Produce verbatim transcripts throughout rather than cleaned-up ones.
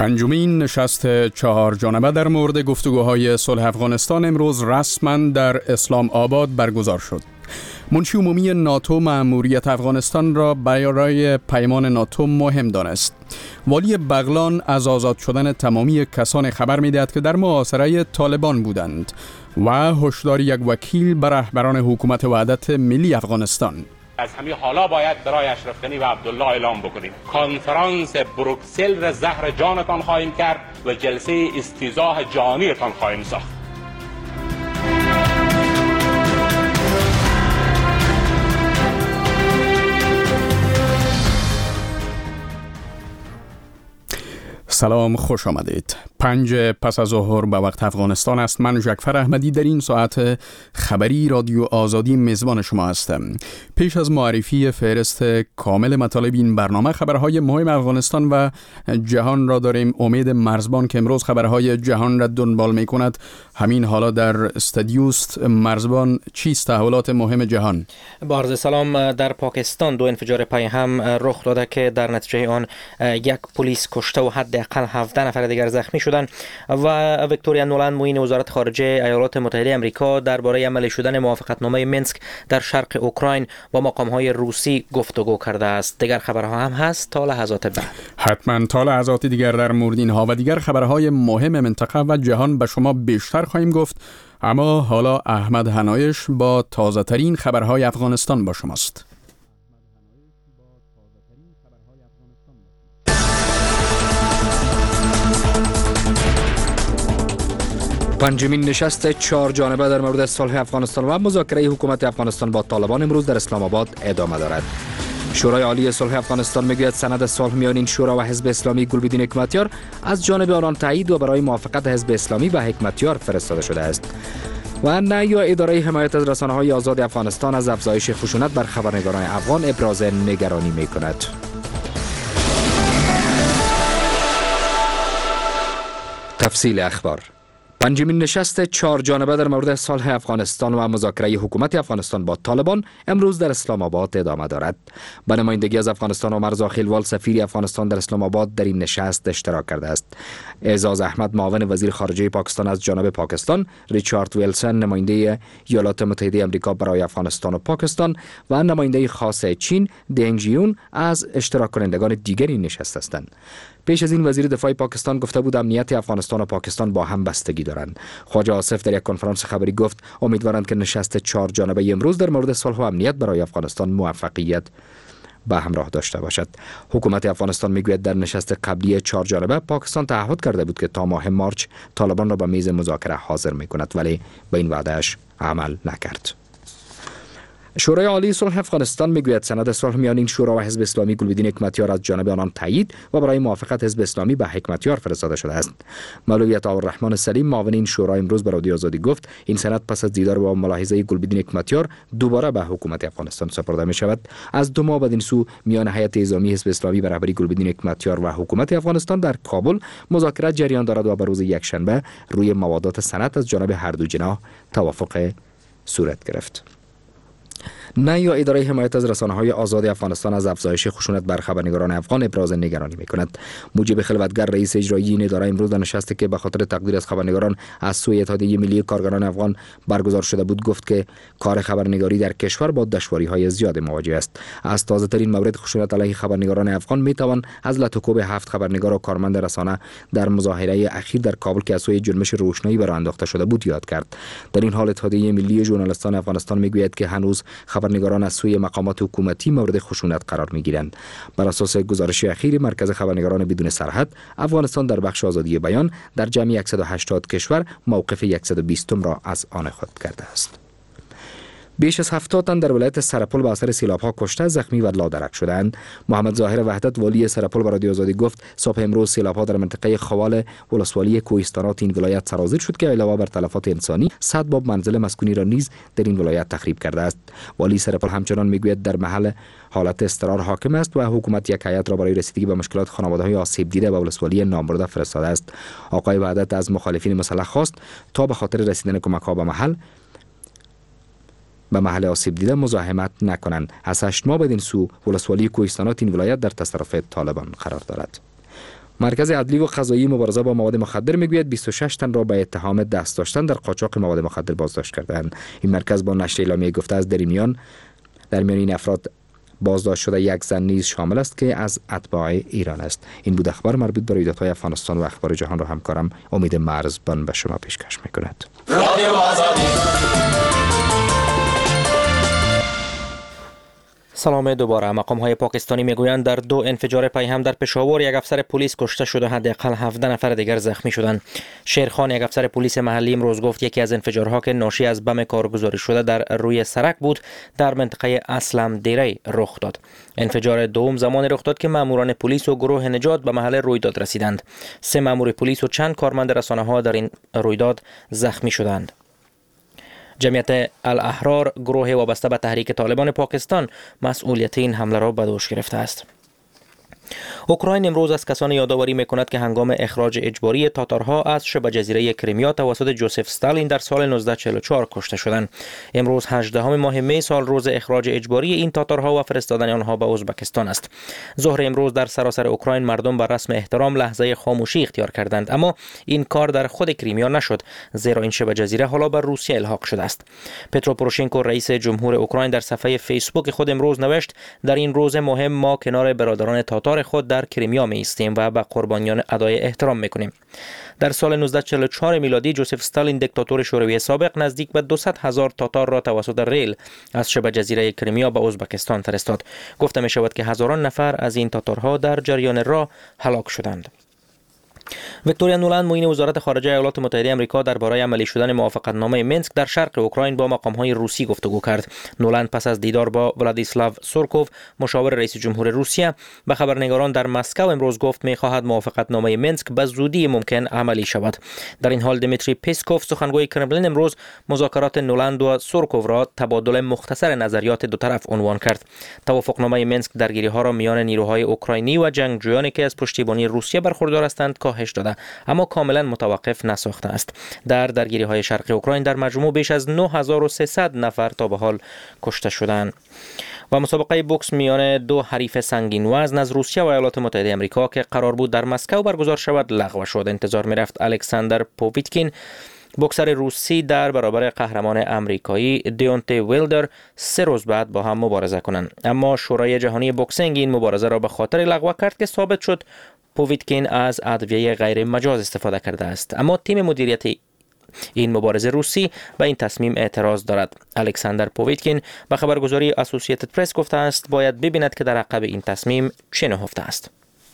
پنجمین نشست چهار جانبه در مورد گفتگوهای صلح افغانستان امروز رسما در اسلام آباد برگزار شد. منشی عمومی ناتو مأموریت افغانستان را برای پیمان ناتو مهم دانست. والی بغلان از آزاد شدن تمامی کسان خبر می‌دهد که در محاصره طالبان بودند و هشدار یک وکیل بر رهبران حکومت وحدت ملی افغانستان. از همین حالا باید برای اشرف غنی و عبدالله اعلام بکنیم کنفرانس بروکسل را زهر جانتان خواهیم کرد و جلسه استیضاح جانیتان خواهیم ساخت. سلام، خوش آمدید. پنج پس از ظهر به وقت افغانستان است. من جعفر احمدی در این ساعت خبری رادیو آزادی میزبان شما هستم. پیش از معرفی فهرست کامل مطالب این برنامه، خبرهای مهم افغانستان و جهان را داریم. امید مرزبان که امروز خبرهای جهان را دنبال می کند همین حالا در استودیوست. مرزبان، چیست تحولات مهم جهان؟ با عرض سلام. در پاکستان دو انفجار پای هم رخ داده که در نتیجه آن یک پلیس کشته و حداقل هفده نفر دیگر زخمی شدند و ویکتوریا نولند، معین وزارت خارجه ایالات متحده آمریکا درباره عملی شدن موافقتنامه مینسک در شرق اوکراین با مقام‌های روسی گفتگو کرده است. دیگر خبرها هم هست تا لحظات بعد. حتما تا لحظات دیگر در مورد اینها و دیگر خبرهای مهم منطقه و جهان به شما بیشتر خواهیم گفت، اما حالا احمد حنایش با تازه ترین خبرهای افغانستان با شماست. پنجمین نشست چهار جانبه در مورد صلح افغانستان و مذاکره حکومت افغانستان با طالبان امروز در اسلام آباد ادامه دارد. شورای عالی صلح افغانستان میگوید سند صلح میان شورا و حزب اسلامی گلبدین حکمتیار از جانب آنان تایید و برای موافقت حزب اسلامی و حکمتیار فرستاده شده است. و نه یا اداره حمایت از رسانه‌های آزاد افغانستان از افزایش خشونت بر خبرنگاران افغان ابراز نگرانی میکند. تفصیل اخبار. پنجمین نشست چهار جانبه در مورد صلح افغانستان و مذاکره حکومت افغانستان با طالبان امروز در اسلام آباد ادامه دارد. به نمایندگی از افغانستان عمر زاخیلوال سفیر افغانستان در اسلام آباد در این نشست اشتراک کرده است. اعزاز احمد معاون وزیر خارجه پاکستان از جانب پاکستان، ریچارد ویلسون نماینده ایالات متحده آمریکا برای افغانستان و پاکستان و نماینده خاص چین دنگ جیون از اشتراک کنندگان دیگری نشست هستند. پیش از این وزیر دفاع پاکستان گفته بود امنیت افغانستان و پاکستان با هم بستگی دارند. خواجه آصف در یک کنفرانس خبری گفت امیدوارند که نشست چهار جانبه امروز در مورد صلح و امنیت برای افغانستان موفقیت به همراه داشته باشد. حکومت افغانستان میگوید در نشست قبلی چهار جانبه پاکستان تعهد کرده بود که تا ماه مارچ طالبان را به میز مذاکره حاضر میکند، ولی به این وعدهش عمل نکرد. شورای عالی صلح افغانستان میگوید سند صلح میان این شورا و حزب اسلامی گلبدین حکمتیار از جانب آنان تایید و برای موافقت حزب اسلامی به حکمتیار فرستاده شده است. مولوی عطاالرحمن سلیم معاون این شورا امروز به رادیو آزادی گفت این سند پس از دیدار با ملاحظه گلبدین حکمتیار دوباره به حکومت افغانستان سپرده می شود. از دو ماه بعد این سو میان هیئت انتظامی حزب اسلامی به رهبری گلبدین حکمتیار و حکومت افغانستان در کابل مذاکرات جریان دارد و به روز یکشنبه روی موادات سند از جانب هر دو جناح توافق صورت گرفت. نه یا اداره حمایت از رسانه‌های آزاد افغانستان از افزایش خشونت بر خبرنگاران افغان ابراز نگرانی می‌کند. موجب خلوتگر رئیس اجرایی این اداره امروز در نشستی که به خاطر تقدیر از خبرنگاران از سوی اتحادیه ملی کارگران افغان برگزار شده بود گفت که کار خبرنگاری در کشور با دشواری‌های زیاد مواجه است. از تازه‌ترین مورد خشونت علیه خبرنگاران افغان می‌توان از لطوکوب هفت خبرنگار و کارمند رسانه در مظاهره اخیر در کابل که از سوی جنبش روشنایی بر انداخته شده بود یاد کرد. در این حال اتحادیه ملی ژورنالیستان افغانستان می‌گوید که هنوز خبرنگاران از سوی مقامات حکومتی مورد خشونت قرار می‌گیرند. بر اساس گزارش اخیر مرکز خبرنگاران بدون سرحد، افغانستان در بخش آزادی بیان در جمعی صد و هشتاد کشور موقف صد و بیست را از آن خود کرده است. بیش از هفتاد تن در ولایت سرپل به اثر سیلاب‌ها کشته، زخمی و لادرک شدند. محمد ظاهر وحدت والی سرپل به رادیو آزادی گفت صبح امروز سیلاب‌ها در منطقه خوال ولسوالی کوهستانات این ولایت سرازیر شد که علاوه بر تلفات انسانی صد باب منزل مسکونی را نیز در این ولایت تخریب کرده است. والی سرپل همچنان میگوید در محل حالت اضطرار حاکم است و حکومت یک هیئت را برای رسیدگی به مشکلات خانواده‌های آسیب دیده به ولسوالی نامبرده فرستاده است. آقای وحدت از مخالفین مسلح خواست تا به خاطر رسیدن کمک‌ها به محل به محل آسیب دیده مزاحمت نکنند. از هشت ماه بعد این سو ولسوالی کوهستانات این ولایت در تصرف طالبان قرار دارد. مرکز عدلی و قضایی مبارزه با مواد مخدر میگوید بیست و شش تن را به اتهام دست داشتن در قاچاق مواد مخدر بازداشت کردند. این مرکز با نشر اعلامیه گفته است در میان در میان این افراد بازداشت شده یک زن نیز شامل است که از اتباع ایران است. این بود اخبار مربوط به رویدادهای افغانستان و اخبار جهان را همکارم امید مرزبان به شما پیشکش میکند. رادیو آزادی. سلام دوباره. مقام های پاکستانی میگویند در دو انفجار پیهم در پشاور یک افسر پلیس کشته شد و حداقل هفده نفر دیگر زخمی شدند. شیرخان یک افسر پلیس محلی امروز گفت یکی از انفجارها که ناشی از بم کارگزاری شده در روی سرک بود در منطقه اسلم دیره رخ داد. انفجار دوم زمان رخ داد که ماموران پلیس و گروه نجات به محل رویداد رسیدند. سه مامور پلیس و چند کارمند رسانه‌ها در این رویداد زخمی شدند. جمعیت الاحرار، گروه وابسته به تحریک طالبان پاکستان، مسئولیت این حمله را به دوش گرفته است. اوکراین امروز از کسانی یادآوری میکند که هنگام اخراج اجباری تاتارها از شبه جزیره کریمیا توسط جوزف استالین در سال نوزده چهل و چهار کشته شدند. امروز هجدهم ماه می سال روز اخراج اجباری این تاتارها و فرستادن آنها به ازبکستان است. ظهر امروز در سراسر اوکراین مردم بر رسم احترام لحظه خاموشی اختیار کردند، اما این کار در خود کریمیا نشد، زیرا این شبه جزیره حالا بر روسیه الحاق شده است. پترو پوروشنکو رئیس جمهور اوکراین در صفحه فیسبوک خود امروز نوشت: در این روز مهم ما کنار برادران تاتار خود در کریمیا می ایستیم و به قربانیان ادای احترام میکنیم. در سال نوزده چهل و چهار میلادی جوزف استالین دیکتاتور شوروی سابق نزدیک به دویست هزار تاتار را توسط ریل از شبه جزیره کریمیا به ازبکستان فرستاد. گفته می شود که هزاران نفر از این تاتارها در جریان راه هلاک شدند. ویکتوریا نولند معین وزارت خارجه ایالات متحده آمریکا درباره عملی شدن موافقتنامه مینسک در شرق اوکراین با مقام‌های روسی گفتگو کرد. نولند پس از دیدار با ولادیسلاو سورکوف، مشاور رئیس جمهور روسیه، به خبرنگاران در مسکو امروز گفت می‌خواهد موافقتنامه مینسک به زودی ممکن عملی شود. در این حال دمیتری پسکوف، سخنگوی کرملین، امروز مذاکرات نولند و سورکوف را تبادل مختصر نظریات دو طرف عنوان کرد. توافقنامه مینسک درگیری‌ها را میان نیروهای اوکراینی و جنگجویانی که از پشتیبانی روسیه برخوردار هستند کاهش داده، اما کاملا متوقف نساخته است. در درگیری‌های شرقی اوکراین در مجموع بیش از نه هزار و سیصد نفر تا به حال کشته شدند. و مسابقه بوکس میان دو حریف سنگین وزن از روسیه و ایالات متحده آمریکا که قرار بود در مسکو برگزار شود لغو شد. انتظار می‌رفت الکساندر پوویتکین، بوکسر روسی، در برابر قهرمان آمریکایی دیونته ویلدر سه روز بعد با هم مبارزه کنند، اما شورای جهانی بوکسینگ این مبارزه را به خاطر لغو کرد که ثابت شد پوویتکین از ادویه غیر مجاز استفاده کرده است. اما تیم مدیریت این مبارزه روسی به این تصمیم اعتراض دارد. الکساندر پوویتکین به خبرگزاری اسوسییتد پرس گفته است باید ببیند که در عقب این تصمیم چه نهفته است.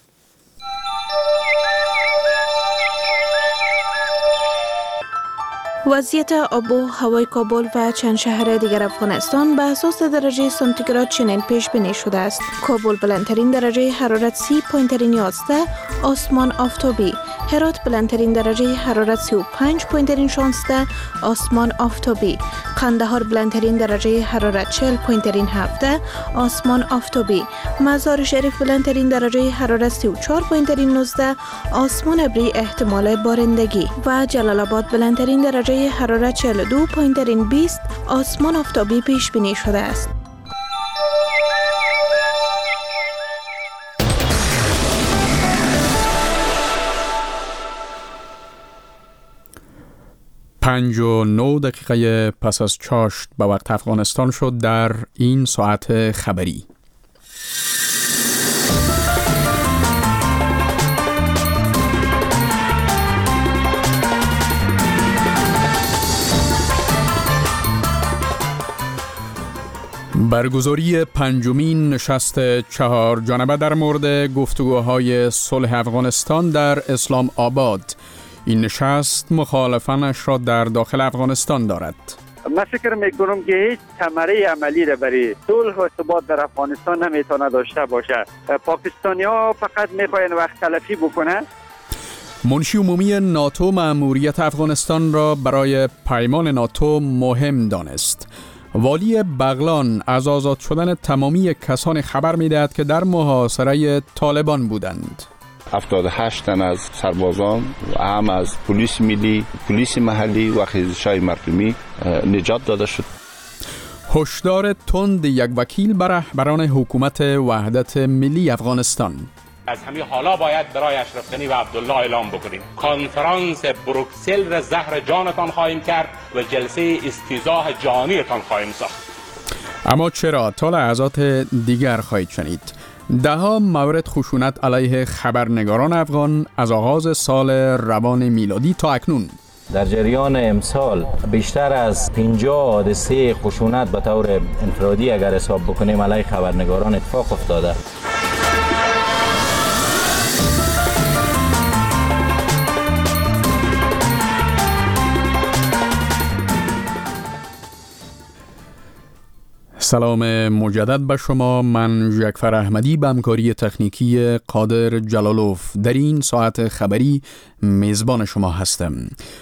وضعیت آب و هوای کابل و چند شهر دیگر افغانستان به اساس درجه سانتیگراد چنین پیش بینی شده است. کابل بلندترین درجه حرارت سی پوینت یازده، آسمان آفتابی. هرات بلندترین درجه حرارت سی و پنج پوینت شانزده، آسمان آفتابی. قندهار بلندترین درجه حرارت چهل پوینت هفده، آسمان آفتابی. مزار شریف بلندترین درجه حرارت سی و چهار پوینت نوزده، آسمان ابری احتمال بارندگی. و جلال آباد بلندترین درجه حرارت چهل و دو پوینت بیست، آسمان آفتابی پیش بینی شده است. پنج و نو دقیقه پس از چاشت به وقت افغانستان شد در این ساعت خبری. برگزاری پنجمین نشست چهار جانبه در مورد گفتگوهای صلح افغانستان در اسلام آباد. این نشست مخالفانش را در داخل افغانستان دارد. من فکر میکنم که هیچ ثمره عملی را برای صلح و ثبات در افغانستان نمیتونه داشته باشه. پاکستانی ها فقط میخواین وقت تلفی بکنه. منشی عمومی ناتو مأموریت افغانستان را برای پیمان ناتو مهم دانست. والی بغلان از آزاد شدن تمامی کسان خبر می‌دهد که در محاصره طالبان بودند. هفتاد و هشت تن از سربازان و هم از پلیس ملی، پلیس محلی و خیزش‌های مردمی نجات داده شد. هشدار تند یک وکیل بر رهبران حکومت وحدت ملی افغانستان. از همین حالا باید برای اشرف غنی و عبدالله اعلام بکنیم کنفرانس بروکسل را زهر جانتان خواهیم کرد و جلسه استیضاح جانیتان خواهیم ساخت. اما چرا؟ تا لحظات دیگر خواهید شنید. ده‌ها مورد خشونت علیه خبرنگاران افغان از آغاز سال روان میلادی تا اکنون. در جریان امسال بیشتر از پنجاه حادثه خشونت به طور انفرادی اگر حساب بکنیم علیه خبرنگاران اتفاق افتاده. سلام مجدد به شما. من ژکفر احمدی به همکاری تکنیکی قادر جلالوف در این ساعت خبری میزبان شما هستم.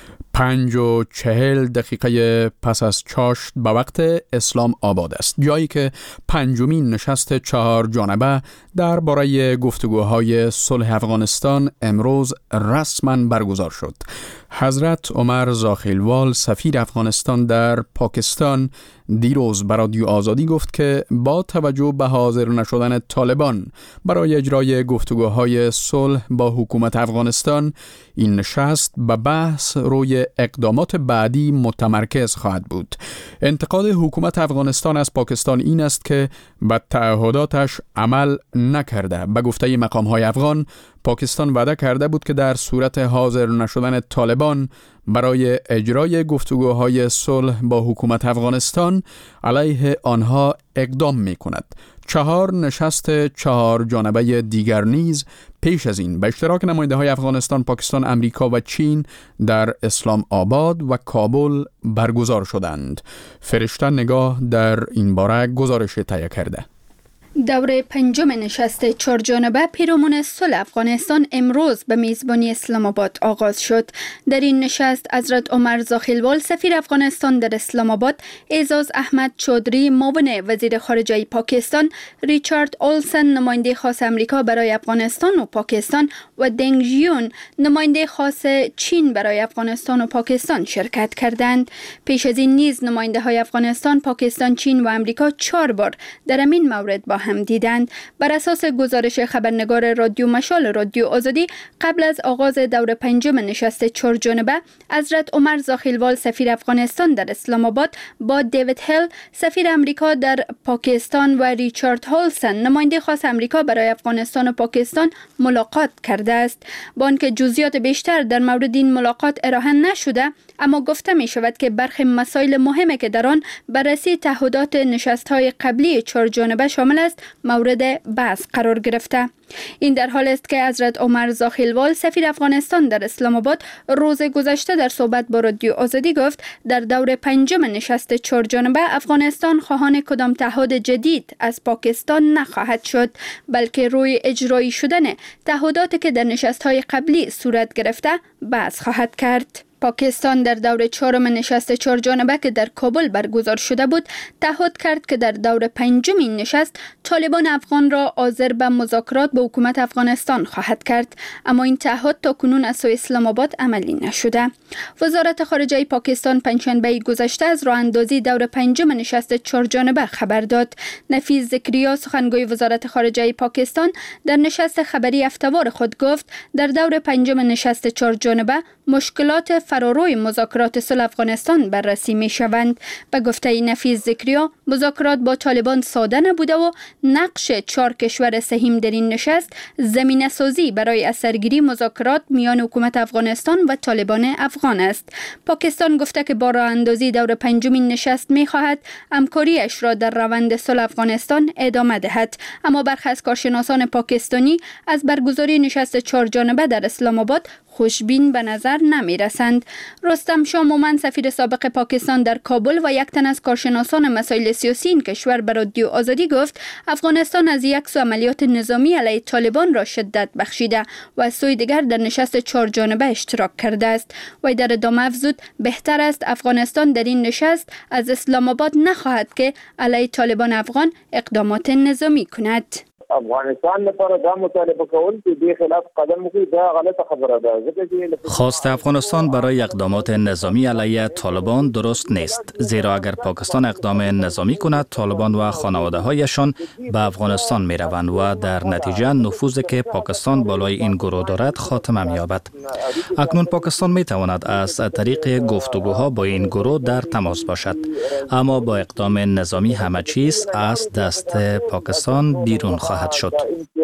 پنج و چهل دقیقه پس از چاشت به وقت اسلام آباد است، جایی که پنجمین نشست چهار جانبه در باره گفتگوهای صلح افغانستان امروز رسما برگزار شد. حضرت عمر زاخیلوال سفیر افغانستان در پاکستان دیروز به رادیو آزادی گفت که با توجه به حاضر نشدن طالبان برای اجرای گفتگوهای صلح با حکومت افغانستان، این نشست به بحث روی اقدامات بعدی متمرکز خواهد بود. انتقاد حکومت افغانستان از پاکستان این است که به تعهداتش عمل نکرده. به گفته مقام‌های افغان، پاکستان وعده کرده بود که در صورت حاضر نشدن طالبان برای اجرای گفتگوهای صلح با حکومت افغانستان علیه آنها اقدام می کند. چهار نشست چهار جانبه دیگر نیز پیش از این به اشتراک نماینده های افغانستان، پاکستان، امریکا و چین در اسلام آباد و کابل برگزار شدند. فرشته نگاه در این باره گزارش تهیه کرده. دوره پنجم نشست چهار جانبه پیرامون صلح افغانستان امروز به میزبانی اسلام آباد آغاز شد. در این نشست حضرت عمر زاخیلوال سفیر افغانستان در اسلام آباد، اعزاز احمد چودری معاون وزیر خارجه پاکستان، ریچارد اولسن نماینده خاص امریکا برای افغانستان و پاکستان و دنگ ژیون نماینده خاص چین برای افغانستان و پاکستان شرکت کردند. پیش از این نیز نماینده های افغانستان، پاکستان، چین و امریکا چهار بار در همین مورد با هم دیدند. بر اساس گزارش خبرنگار رادیو مشال رادیو آزادی، قبل از آغاز دور پنجم نشست چهار جانبه، حضرت عمر زاخیلوال سفیر افغانستان در اسلام آباد با دیوید هل سفیر امریکا در پاکستان و ریچارد هولسن نماینده خاص امریکا برای افغانستان و پاکستان ملاقات کرده است. با آنکه جزئیات بیشتر در مورد این ملاقات ارائه نشده، اما گفته می شود که برخی مسائل مهمی که در آن بررسی تعهدات نشست‌های قبلی چهار جانبه شامل است مورد بحث قرار گرفته. این در حال است که حضرت عمر زاخیلوال سفیر افغانستان در اسلام آباد روز گذشته در صحبت با رادیو آزادی گفت در دور پنجم نشست چهار جانبه افغانستان خواهان کدام تعهد جدید از پاکستان نخواهد شد، بلکه روی اجرایی شدن تعهداتی که در نشست‌های قبلی صورت گرفته بحث خواهد کرد. پاکستان در دور چهارم نشست چهار جانبه که در کابل برگزار شده بود تعهد کرد که در دور پنجم این نشست طالبان افغان را حاضر به مذاکرات با حکومت افغانستان خواهد کرد، اما این تعهد تا کنون از سوی اسلام آباد عملی نشده. وزارت خارجه پاکستان پنجشنبه گذشته از راه اندازی دور پنجم نشست چهار جانبه خبر داد. نفیس ذکریا سخنگوی وزارت خارجه پاکستان در نشست خبری هفته‌وار خود گفت در دور پنجم نشست چهار جانبه مشکلات فراروی مذاکرات صلح افغانستان بررسی می شوند. به گفته نفیس ذکریا، مذاکرات با طالبان ساده نبوده و نقش چهار کشور سهیم در این نشست زمینه سازی برای اثرگیری مذاکرات میان حکومت افغانستان و طالبان افغان است. پاکستان گفته که با راه اندازی دور پنجمین نشست می خواهد همکاریش را در روند صلح افغانستان ادامه دهد، اما برخی از کارشناسان پاکستانی از برگزاری نشست چهار جانبه در اسلام آباد خوشبین به نظر نمی رسند. رستم شاه مومن سفیر سابق پاکستان در کابل و یک تن از کارشناسان مسائل سیاسی این کشور به رادیو آزادی گفت افغانستان از یک سو عملیات نظامی علیه طالبان را شدت بخشیده و از سوی دیگر در نشست چهار جانبه اشتراک کرده است. و در ادامه افزود بهتر است افغانستان در این نشست از اسلام آباد نخواهد که علیه طالبان افغان اقدامات نظامی کند. افغانستان لپاره دا مطالبه کول چې دې خلاف قدم وکړي دا غلطه خبره ده. خواست افغانستان برای اقدامات نظامی علیه طالبان درست نیست، زیرا اگر پاکستان اقدام نظامی کند طالبان و خانواده‌هایشان به افغانستان می روند و در نتیجه نفوذی که پاکستان بالای این گروه دارد خاتمه می یابد. اکنون پاکستان می تواند از طریق گفتگوها با این گروه در تماس باشد، اما با اقدام نظامی همه چیز از دست پاکستان بیرون خواهد شد.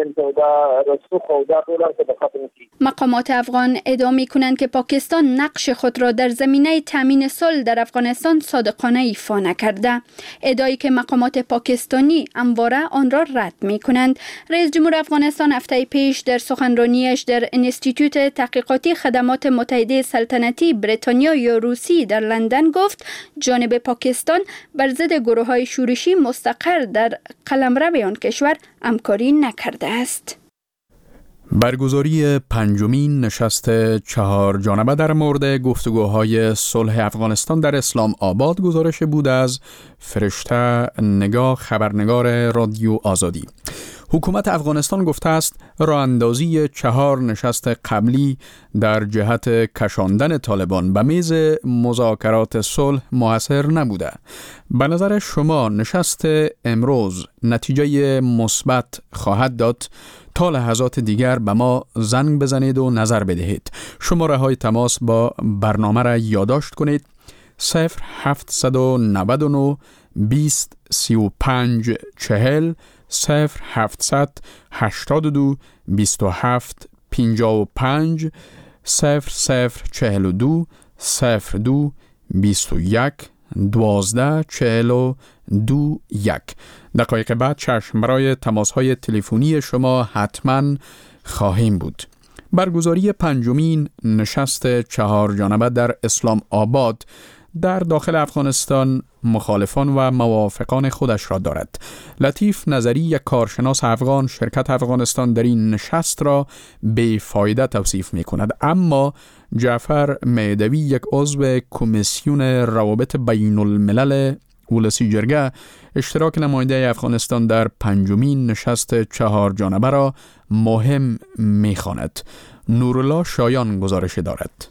مقامات افغان ادعا می کنند که پاکستان نقش خود را در زمینه تامین صلح در افغانستان صادقانه ایفا نکرده. ادعایی که مقامات پاکستانی همواره آن را رد می کنند. رئیس جمهور افغانستان هفته پیش در سخنرانیش در انستیتوت تحقیقاتی خدمات متحده سلطنتی بریتانیا یا روسی در لندن گفت جانب پاکستان بر ضد گروه‌های شورشی مستقر در قلمرو آن کشور همکاری نکرده است. برگزاری پنجمین نشست چهار جانبه در مورد گفتگوهای صلح افغانستان در اسلام آباد گزارش بود از فرشته نگاه، خبرنگار رادیو آزادی. حکومت افغانستان گفته است راه اندازی چهار نشست قبلی در جهت کشاندن طالبان به میز مذاکرات صلح موثر نبوده. به نظر شما نشست امروز نتیجه مثبت خواهد داد؟ تا لحظات دیگر به ما زنگ بزنید و نظر بدهید. شماره های تماس با برنامه را یادداشت کنید: صفر هفت نه نه بیست سی و پنج چهل صفر هفتصد هشتاد و دو بیست و هفت پنجاه و پنج صفر صفر چهل و دو صفر دو بیست و یک دوازده چهل و دو یک. دقایق بعد چشم برای تماس های تلفنی شما حتما خواهیم بود. برگزاری پنجمین نشست چهار جانبه در اسلام آباد در داخل افغانستان مخالفان و موافقان خودش را دارد. لطیف نظری، یک کارشناس افغان، شرکت افغانستان در این نشست را بی‌فایده توصیف می کند، اما جعفر میدوی، یک عضو کمیسیون روابط بین الملل ولسی جرگه، اشتراک نماینده افغانستان در پنجمین نشست چهار جانبه را مهم می خواند. نورالله شایان گزارش دارد.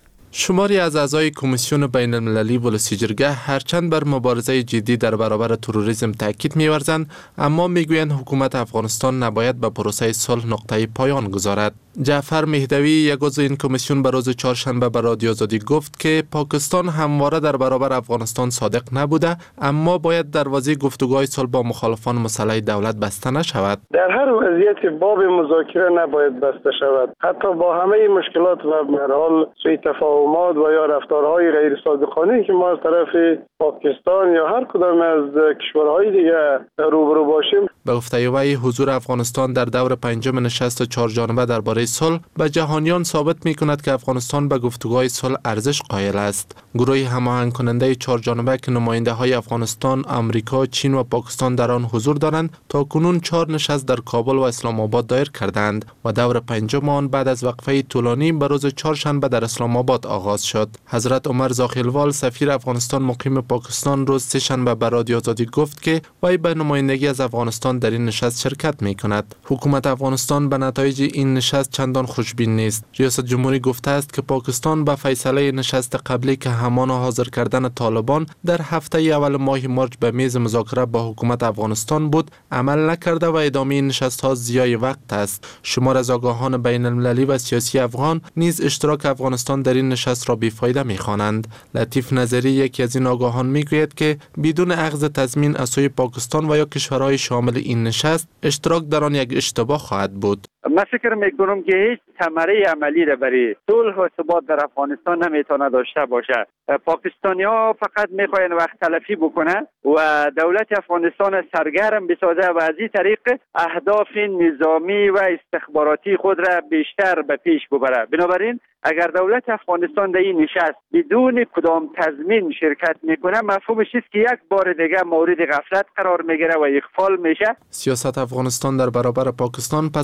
شماری از اعضای کمیسیون بین المللی ولسی جرگه هرچند بر مبارزه جدی در برابر تروریسم تاکید می‌ورزند، اما میگویند حکومت افغانستان نباید به پروسه صلح نقطه پایان گذارد. جعفر مهدوی، یک عضو این کمیسیون، به روز چهارشنبه به رادیو آزادی گفت که پاکستان همواره در برابر افغانستان صادق نبوده، اما باید دروازه گفتگوهای صلح با مخالفان مسلح دولت بسته نشود. در هر وضعیت باب مذاکره نباید بسته شود، حتی با همه مشکلات و به هر حال سوء تفاهمات و یا رفتارهای غیر صادقانه که ما از طرف پاکستان یا هر کدام از کشورهای دیگه روبرو باشیم. به گفته وی، حضور افغانستان در دور پنجم نشست چهار جانبه درباره صلح به جهانیان ثابت می کند که افغانستان به گفتگوهای صلح ارزش قائل است. گروه هماهنگ کننده چهار جانبه که نماینده های افغانستان، آمریکا، چین و پاکستان در آن حضور دارند، تا کنون چهار نشست در کابل و اسلام آباد دایر کردند و دور پنجم آن بعد از وقفه طولانی به روز چهارشنبه در اسلام آباد آغاز شد. حضرت عمر زاخیلوال، سفیر افغانستان مقیم پاکستان، روز سه‌شنبه به رادیو آزادی گفت که وی به نمایندگی از افغانستان در این نشست شرکت می کند. حکومت افغانستان به نتایج این نشست چندان خوشبین نیست. ریاست جمهوری گفته است که پاکستان به فیصله نشست قبلی که همان حاضر کردن طالبان در هفته اول ماه مارچ به میز مذاکره با حکومت افغانستان بود عمل نکرده و ادامه نشست ها ضیاع وقت است. شمار از آگاهان بین المللی و سیاسی افغان نیز اشتراک افغانستان در این نشست را بی‌فایده می‌خوانند. لطیف نظری، یکی از این آگاهان، میگوید که بدون اخذ تضمین از سوی پاکستان و یا کشورهای شامل این نشست، اشتراک در آن یک اشتباه خواهد بود. من فکر میکنم که هیچ ثمره عملی را برای صلح و ثبات در افغانستان نمیتونه داشته باشه. پاکستانی ها فقط میخواین وقت تلفی بکنه و دولت افغانستان سرگرم بسازه و از این طریق اهداف نظامی و استخباراتی خود را بیشتر به پیش ببره. بنابراین اگر دولت افغانستان در این نشست بدون کدام تضمین شرکت میکنه، مفهومش است که یک بار دیگه مورد غفلت قرار میگیره و اغفال میشه. سیاست افغانستان در برابر پاکستان پس از حمله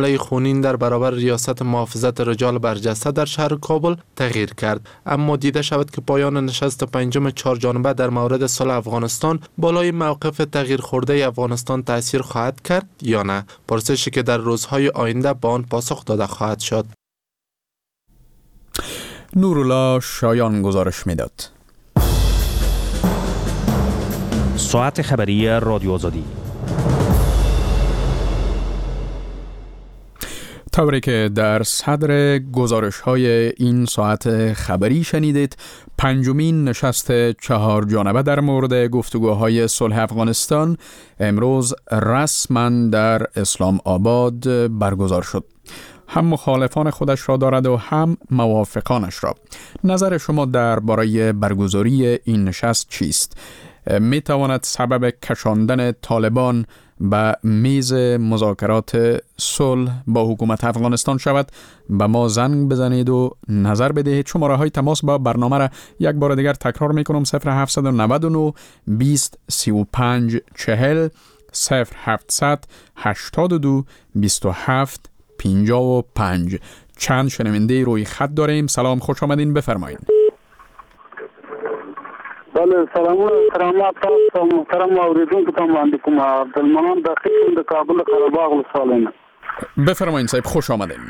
حمله خونین در برابر ریاست محافظت رجال برجسته در شهر کابل تغییر کرد. اما دیده شود که پایان نشست پنجم چهار جانبه در مورد صلح افغانستان بالای موقف تغییر خورده افغانستان تاثیر خواهد کرد یا نه؟ پرسشی که در روزهای آینده با آن پاسخ داده خواهد شد. نورالله شایان گزارش میداد. ساعت خبری رادیو آزادی. طوری که در صدر گزارش های این ساعت خبری شنیدید، پنجمین نشست چهار جانبه در مورد گفتگوهای صلح افغانستان امروز رسما در اسلام آباد برگزار شد. هم مخالفان خودش را دارد و هم موافقانش را. نظر شما درباره برگزاری این نشست چیست؟ می تواند سبب کشاندن طالبان به میز مذاکرات صلح با حکومت افغانستان شود؟ به ما زنگ بزنید و نظر بدهید. شماره های تماس با برنامه را یک بار دیگر تکرار می کنم: صفر هفت نه نه بیست سی و پنج چهل، صفر هفتصد هشتاد و دو بیست و هفت پنجاه و پنج. چند شنونده روی خط داریم. سلام، خوش آمدین، بفرمایید. بله، سلام سلامات تاسو محترم اوریدونکو ته باندې کوم عبدالمنان دقیق د کابل قره باغ ولسوالۍ. بفرمایید صاحب، خوش آمدین.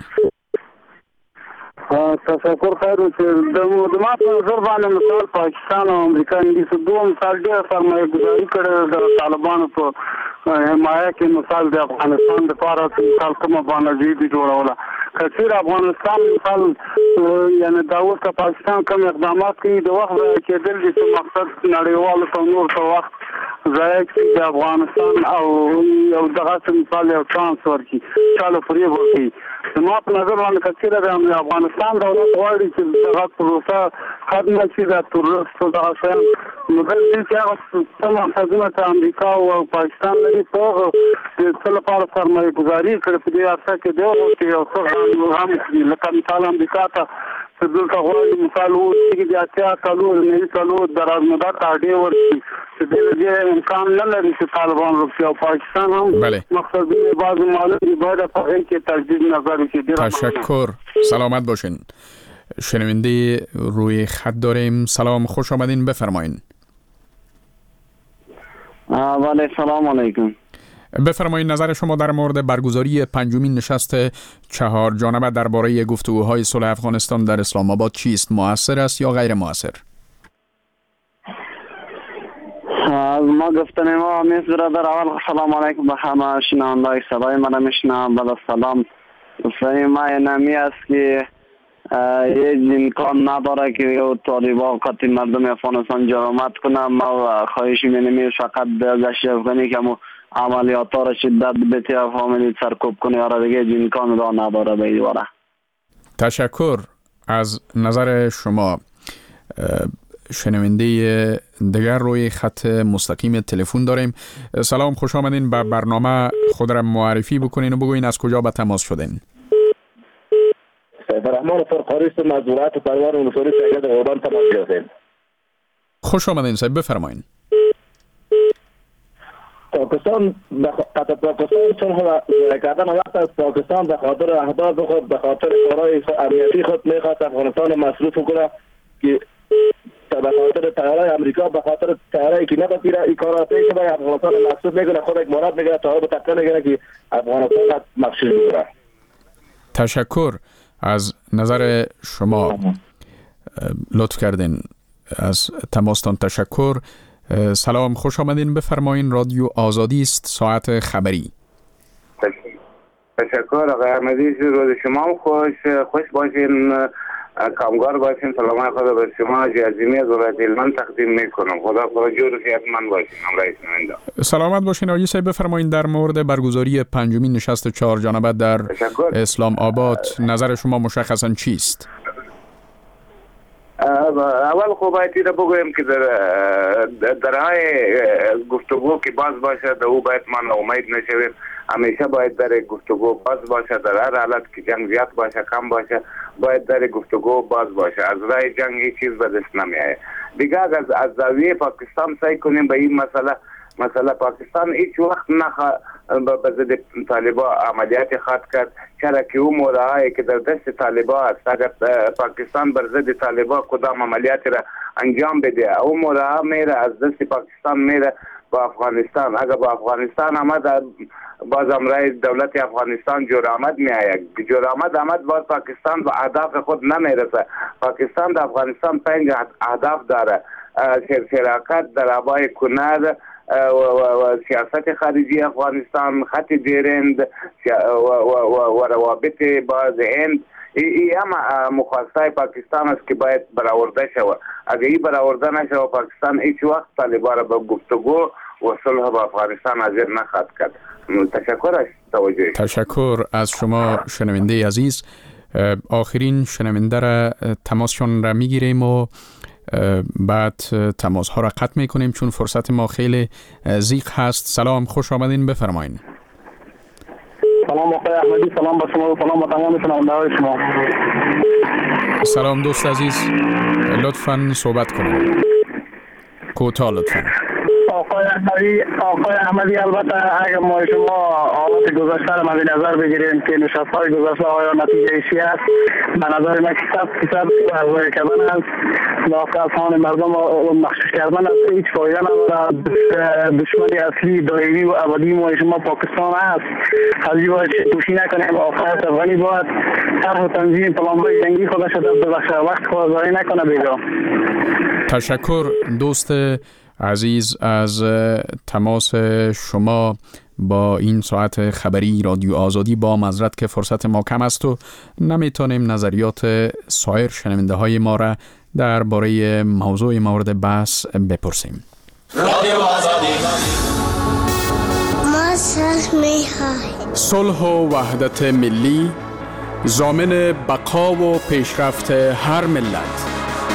تشکر. خیر چې د مدمات نظر باندې مثال پاکستان او امریکا انګلیس دوه مثال ډېر سرمایه گذاري کړې د طالبانو په حمایه کې. مثال د افغانستان د پاره مثال کومه باندې دی جوړوله. کثیر افغانستان مثال یعنی دا اوس پاکستان کوم اقدامات کوي د وخت کېدل چې مقصد نړیوالو ته نور ته وخت ضایع کړي د افغانستان او یو دغه مثال یو چانس ورکړي چالو پرې ورکړي. زما په نظر باندې کثیر د افغانستان دولت غواړي چې دغه پروسه ختمه شي د تروریستو دغه شیان نو دلته چې هغه څه مقصدونه ته امریکا او پاکستان لري په هغه د څه لپاره سرمایه ګذاري کړې په دې اساس کې دی چې یو څه هم لکه مثال امریکا ته چې دلته غواړي مثال وایي چې د اتیا کلو نوي کلو درازمدار تاډې ورشي چې دې امکان نه لري چې طالبان وکړي او پاکستان هم مقصدونه بعض معلومات باید په هغه کې تجدید نظر وکړي. تشکر. سلامت باشین. شنونده روی خط داریم. سلام، خوش آمدین، بفرمایید. بله، سلام علیکم. بفرمایید نظر شما در مورد برگزاری پنجمین نشست چهار جانبه درباره گفتگوهای صلح افغانستان در اسلام آباد چیست؟ مؤثر است یا غیر مؤثر؟ ما گفتن ما میز برادر، اول سلام علیکم به همه شنوندگان صدای من میشنوند. بعد سلام گفتن ما نمی است که هیچ امکان نداره که یو طالبان قتل مردم افغانستان جرأت کنه. ما خواهش می‌کنیم فقط گشت افغانی که عملیات را شدت بده افغانی سرکوب کنه، یا دیگه امکان را نداره بیاره. تشکر از نظر شما. شنونده دیگر روی خط مستقیم تلفن داریم. سلام، خوش آمدین. به برنامه خود را معرفی بکنین و بگوین از کجا به تماس شدین. رحمان فرقاری است، مزورات پروان ولسوالی سیگد غربان تماس گرفتیم. خوش آمدین صاحب، بفرمایید. پاکستان قطع پاکستان صلح کردن وقت از پاکستان به خاطر اهداف خود، به خاطر کارهای امنیتی خود میخواد افغانستان مصروف کنه که به خاطر تیارای امریکا، به خاطر تیارای که نبگیره این کاراتی که به افغانستان مصروف میکنه، خود یک مراد میگیره تا به تقریبا میگیره که افغانستان مخشوش بگیره. تشکر از نظر شما. لطف کردین. از تماستان تشکر. سلام، خوش آمدین، بفرمایین. رادیو آزادی است، ساعت خبری. تشکر آقای احمدی. روز شما خوش خوش باشین، کامگار باشین. سلام خدا به شما عظیمی از ولایت هلمند تقدیم میکنم. خدا خدا جور صحتمند باشین. امرای شنونده سلامت باشین. آقای صاحب بفرمایین در مورد برگزاری پنجمین نشست چهار جانبه در تشکر. اسلام آباد نظر شما مشخصا چیست؟ اول خب باید را بگویم که در درهای گفتگو که باز باشه در او باید ما امید نشویم. همیشه باید در گفتگو باز باشه. در هر حالت که جنگ زیاد باشه کم باشه باید در گفتگو باز باشه. از راه جنگ هیچ چیز به دست نمیایه. دیگه از از زاویه پاکستان سعی کنیم به این مسئله مثلا پاکستان هیچ وقت نه به ضد طالبان عملیات خواهد کرد، چرا که اون مورایی که در دست طالبان است، اگر پاکستان بر ضد طالبان کدام عملیات را انجام بده، اون مورا میره از دست پاکستان میره با افغانستان. اگر با افغانستان آمد، باز امرای دولت افغانستان جور آمد می آید. جور آمد آمد باز پاکستان به اهداف خود نمیرسه. پاکستان در افغانستان پنج اهداف داره: شراکت در آبای کنر و, و, و سیاست خارجی افغانستان، خط دیرند و, و, و, و روابط باز هند. ای هم مخواستای پاکستان است که باید برآورده شود. اگر این برآورده نشود، پاکستان هیچ وقت طالبان را به گفتگو و صلح با افغانستان حاضر نخواهد کرد. تشکر از توجه. تشکر از شما شنونده عزیز. آخرین شنونده را تماسشون را میگیریم و بعد تماس ها را قطع میکنیم چون فرصت ما خیلی ضیق هست. سلام، خوش آمدین، بفرمایید. سلام آقای احمدی، سلام به شما و سلام به تمام شنونده‌های شما. سلام دوست عزیز، لطفاً صحبت کنید. کوتاه لطفاً. آقای احمدی آقای احمدی البته اگر ما شما حالت گذشته را مد نظر بگیریم که نشست‌های گذشته آیا نتیجه چی است، به نظر من صد درصد ارزیابی کردن است، داخل مردم مخشوش کردن است، هیچ فایده نداره. دشمن اصلی دائمی و ابدی ما شما پاکستان است. حاجی باید کوشش نکنیم. آخرت افغانی باید طرح تنظیم پلان‌های جنگی خودش را در بخش وقت خود ضایع نکنه بیجا. تشکر دوست عزیز از تماس شما با این ساعت خبری رادیو آزادی. با معذرت که فرصت ما کم است و نمیتونیم نظریات سایر شنونده های ما را درباره موضوع مورد بحث بپرسیم. رادیو آزادی ما صلح می‌خواهیم. صلح و وحدت ملی ضامن بقا و پیشرفت هر ملت.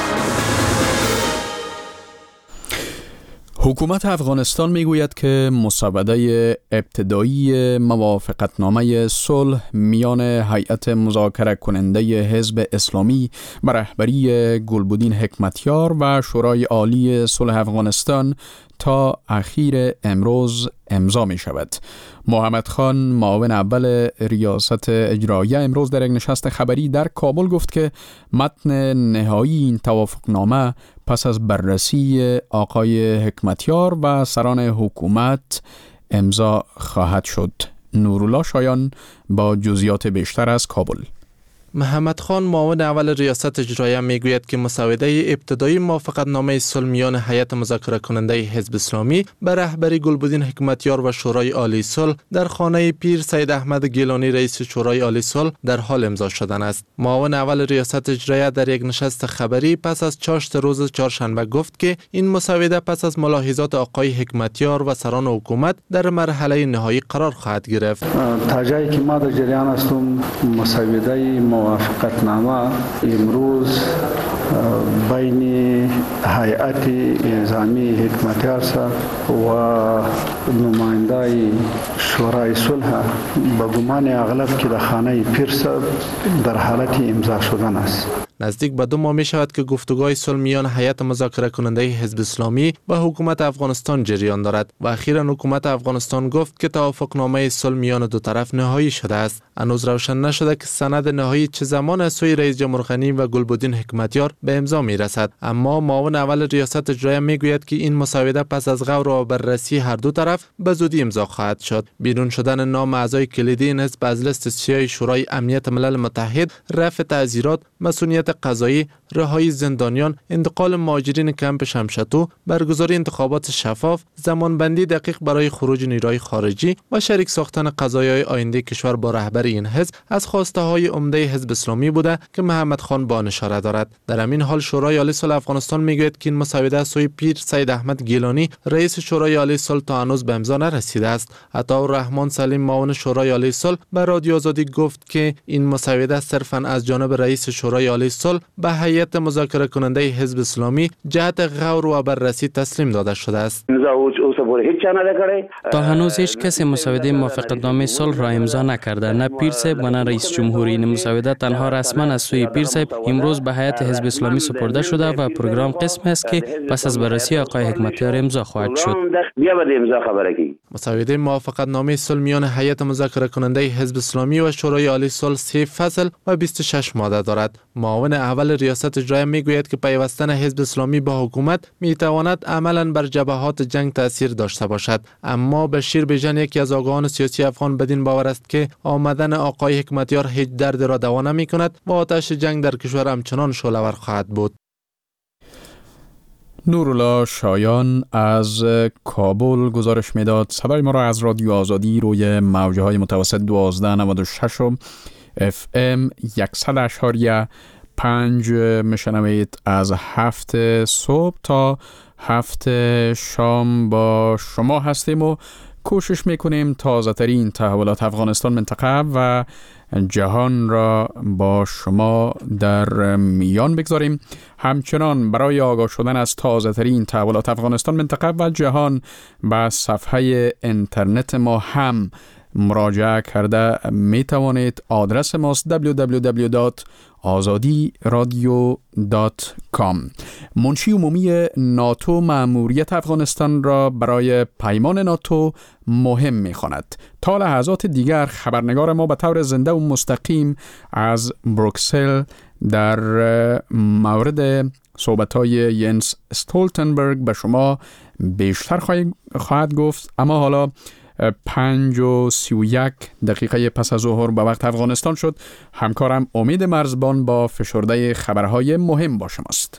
حکومت افغانستان میگوید که مسوده ابتدایی موافقتنامه صلح میان هیئت مذاکره کننده حزب اسلامی به رهبری گلبدین حکمتیار و شورای عالی صلح افغانستان تا اخیر امروز امضا می شود. محمد خان، معاون اول ریاست اجراییه، امروز در یک نشست خبری در کابل گفت که متن نهایی این توافقنامه پس از بررسی آقای حکمتیار و سران حکومت امضا خواهد شد. نورالله شایان با جزئیات بیشتر از کابل. محمد خان، معاون اول ریاست اجراییه، میگوید که مسوده ابتدایی موافقتنامه صلح میان هیئت مذاکره کننده حزب اسلامی به رهبری گلبدین حکمتیار و شورای عالی صلح در خانه پیر سید احمد گیلانی رئیس شورای عالی صلح در حال امضا شدن است. معاون اول ریاست اجراییه در یک نشست خبری پس از چاشت روز چهارشنبه گفت که این مسوده پس از ملاحظات آقای حکمتیار و سران حکومت در مرحله نهایی قرار خواهد گرفت. تا جایی که ما در جریان هستم، مسوده موافقتنامه امروز بین هیئت نظامی حکمتیار و نماینده شورای صلح به گمان اغلب که در خانه پیر در حالت امضا شدن است. نزدیک به دو ماه می شود که گفتگوهای صلح میان هیئت مذاکره کننده حزب اسلامی و حکومت افغانستان جریان دارد و اخیراً حکومت افغانستان گفت که توافقنامه صلح میان دو طرف نهایی شده است. هنوز روشن نشده که سند نهایی چه زمان از سوی رئیس جمهور غنی و گلبدین حکمتیار به امضا می رسد، اما معاون اول ریاست اجراییه می گوید که این مسوده پس از غور و بررسی هر دو طرف به زودی امضا خواهد شد. بیرون شدن نام اعضای کلیدی این حزب از لیست سیاسی شورای امنیت ملل متحد، رفع تعزیرات، مسئولیت قضایی، رهایی زندانیان، انتقال مهاجرین کمپ شمشتو، برگزاری انتخابات شفاف، زمانبندی دقیق برای خروج نیروهای خارجی و شریک ساختن قضایای آینده کشور با رهبری این حزب از خواسته های عمده حزب اسلامی بوده که محمد خان با آن اشاره دارد. در همین حال شورای عالی صلح افغانستان میگوید که این مسوده از سوی پیر سید احمد گیلانی رئیس شورای عالی صلح تا هنوز به امضا نرسیده است. عطاالرحمن سلیم، معاون شورای عالی صلح، به رادیو آزادی گفت که این مسوده صرفاً از جانب رئیس شورای عالی صلح به هیئت مذاکره کننده حزب اسلامی جهت غور و بررسی تسلیم داده شده است. تا هنوز هیچ کسی مسوده موافقتنامه صلح را امضا نکرده، نه پیر صاحب و نه رئیس جمهوری. این مسوده تنها رسما از سوی پیر صاحب امروز به هیئت حزب اسلامی سپرده شده و پروگرام قسم است که پس از بررسی آقای حکمتیار امضا خواهد شد. مسوده موافقتنامه صلح میان هیئت مذاکره کننده حزب اسلامی و شورای عالی صلح سه فصل و بیست و شش ماده دارد. معاون اول ریاست اجرایی میگوید که پیوستن حزب اسلامی با حکومت میتواند عملاً بر جبهات جنگ تاثیر داشته باشد، اما بشیر بیژن یکی از آگاهان سیاسی افغان بدین باور است که آمدن آقای حکمتیار هیچ درد را دوا نمی کند و آتش جنگ در کشور همچنان شعله‌ور خواهد بود. نورالله شایان از کابل گزارش میداد. صدای ما را از رادیو آزادی روی موجه های متوسط دوازده نود و شش و اف ام صد اشاریه پنج میشنوید. از هفت صبح تا هفت شام با شما هستیم و کوشش میکنیم تازه ترین تحولات افغانستان، منطقه و جهان را با شما در میان بگذاریم. همچنان برای آگاه شدن از تازه ترین تحولات افغانستان، منطقه و جهان به صفحه اینترنت ما هم مراجعه کرده می توانید. آدرس ماست دبلیو دبلیو دبلیو دات آزادی رادیو دات کام. منشی عمومی ناتو مأموریت افغانستان را برای پیمان ناتو مهم می خواند. تا لحظات دیگر خبرنگار ما به طور زنده و مستقیم از بروکسل در مورد صحبت‌های ینس استولتنبرگ به شما بیشتر خواهد گفت. اما حالا پنج و سی و یک دقیقه پس از ظهر به وقت افغانستان شد. همکارم امید مرزبان با فشرده خبرهای مهم با شماست.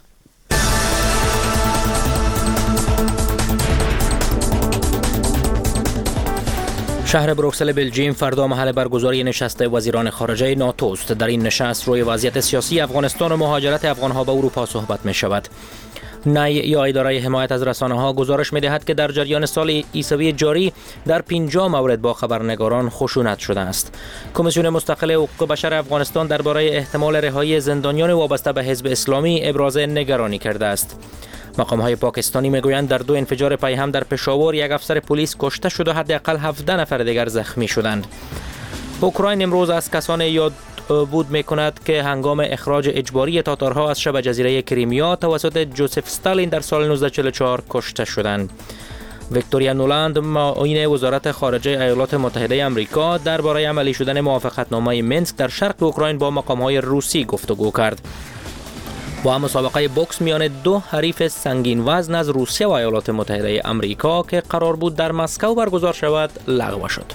شهر بروکسل بلژیم فردا محل برگزاری نشست وزیران خارجه ناتو است. در این نشست روی وضعیت سیاسی افغانستان و مهاجرت افغانها به اروپا صحبت می شود. نی یا اداره حمایت از رسانه ها گزارش می دهد که در جریان سال عیسوی جاری در پنجاه مورد با خبرنگاران خشونت شده است. کمیسیون مستقل حقوق بشر افغانستان درباره احتمال رهایی زندانیان وابسته به حزب اسلامی ابراز نگرانی کرده است. مقام های پاکستانی میگویند در دو انفجار پیهم در پشاور یک افسر پلیس کشته شد و حداقل هفده نفر دیگر زخمی شدند. اوکراین امروز از کسان یاد بود میکند که هنگام اخراج اجباری تاتارها از شبه جزیره کریمیا توسط جوزف استالین در سال نوزده چهل و چهار کشته شدند. ویکتوریا نولاند معاون وزارت خارجه ایالات متحده آمریکا درباره عملی شدن موافقتنامه مینسک در شرق اوکراین با مقام‌های روسی گفتگو کرد. با مسابقه بوکس میان دو حریف سنگین وزن از روسیه و ایالات متحده آمریکا که قرار بود در مسکو برگزار شود لغو شد.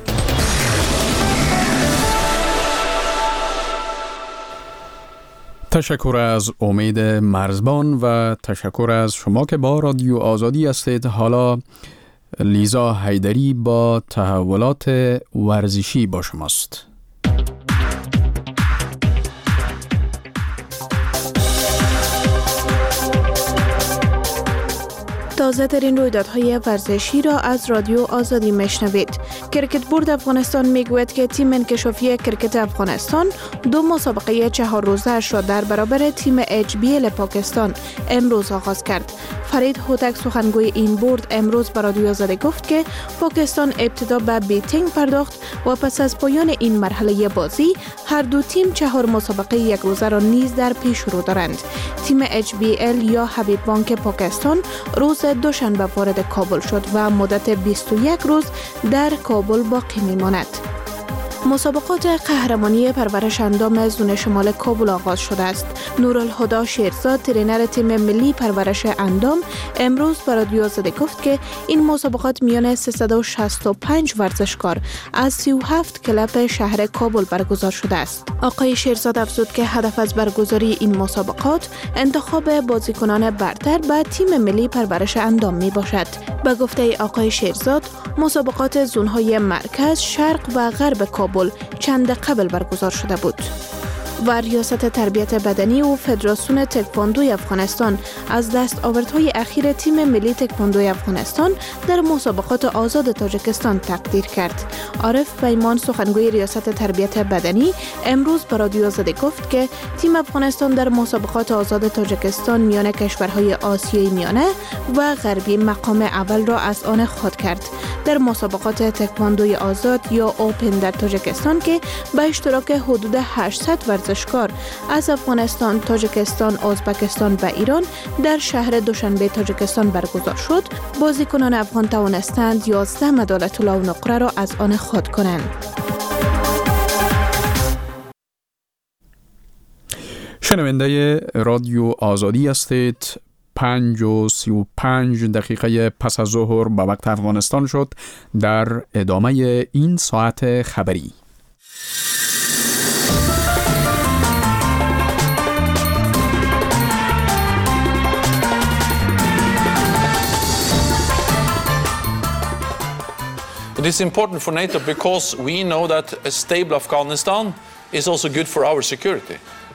تشکر از امید مرزبان و تشکر از شما که با رادیو آزادی هستید. حالا لیزا حیدری با تحولات ورزشی با شماست. تازه ترین رویدادهای ورزشی را از رادیو آزادی میشنوید. کرکت بورد افغانستان میگوید که تیم انکشافی کرکت افغانستان دو مسابقه چهار روزه اش را در برابر تیم اچ بی ال پاکستان امروز آغاز کرد. فرید هوتک سخنگوی این بورد امروز به رادیو آزادی گفت که پاکستان ابتدا به بیتینگ پرداخت و پس از پایان این مرحله بازی هر دو تیم چهار مسابقه یک روزه را نیز در پیش رو دارند. تیم اچ بی ال یا حبیب بانک پاکستان روز دوشنبه وارد کابل شد و مدت بیست و یک روز در کابل باقی میماند. مسابقات قهرمانی پرورش اندام زون شمال کابل آغاز شده است. نورالهدی شیرزاد ترینر تیم ملی پرورش اندام امروز به رادیو آزادی گفت که این مسابقات میان سیصد و شصت و پنج ورزشکار از سی و هفت کلب شهر کابل برگزار شده است. آقای شیرزاد افزود که هدف از برگزاری این مسابقات انتخاب بازیکنان برتر به تیم ملی پرورش اندام می باشد. به گفته آقای شیرزاد مسابقات زونهای مرکز، شرق و غرب کابل چند قبل برگزار شده بود. و ریاست تربیت بدنی و فدراسیون تکواندوی افغانستان از دستاوردهای اخیر تیم ملی تکواندوی افغانستان در مسابقات آزاد تاجیکستان تقدیر کرد. عارف پیمان سخنگوی ریاست تربیت بدنی امروز به رادیو آزادی گفت که تیم افغانستان در مسابقات آزاد تاجیکستان میان کشورهای آسیای میانه و غربی مقام اول را از آن خود کرد. در مسابقات تکواندوی آزاد یا اوپن در تاجیکستان که به اشتراک حدود هشتصد ورزشکار از افغانستان، تاجیکستان، ازبکستان و ایران در شهر دوشنبه تاجیکستان برگزار شد، بازیکنان افغان توانستند یازده مدال طلا و نقره را از آن خود کنند. شنونده رادیو آزادی هستید. پنج و سی و پنج دقیقه پس از ظهر به وقت افغانستان شد. در ادامه این ساعت خبری It is important for NATO because we know that a stable Afghanistan is also good for our security.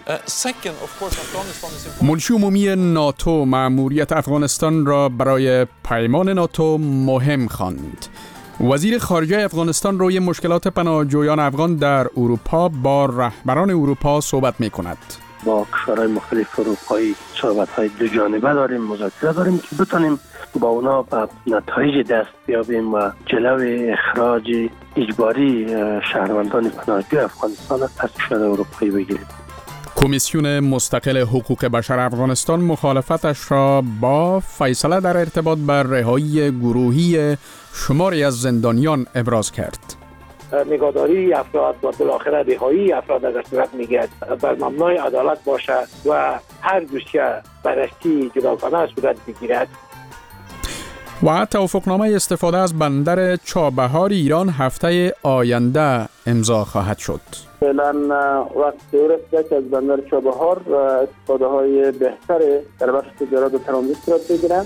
منشی عمومی ناتو مأموریت افغانستان را برای پیمان ناتو مهم خواند. وزیر خارجه افغانستان روی مشکلات پناهجویان افغان در اروپا با رهبران اروپا صحبت می کند. با کشورهای مختلف اروپایی صحبت‌های دو جانبه داریم، مذاکره داریم که بتونیم با اونا به نتایج دست بیابیم و جلوی اخراج اجباری شهروندان پناهجوی افغانستان از کشورهای اروپایی بگیریم. کمیسیون مستقل حقوق بشر افغانستان مخالفتش را با فیصله در ارتباط بر رهایی گروهی شماری از زندانیان ابراز کرد. نگهداری افراد و بالاخره رهایی افراد اگر صورت میگیرد بر مبنای عدالت باشد و هر دوسیه بررسی جداگانه صورت بگیرد. و توافقنامه استفاده از بندر چابهار ایران هفته آینده امضا خواهد شد. فعلا وقت درست که از بندر چابهار استفاده های بهتر در بخش تجارت و ترانزیت صورت بگیرند.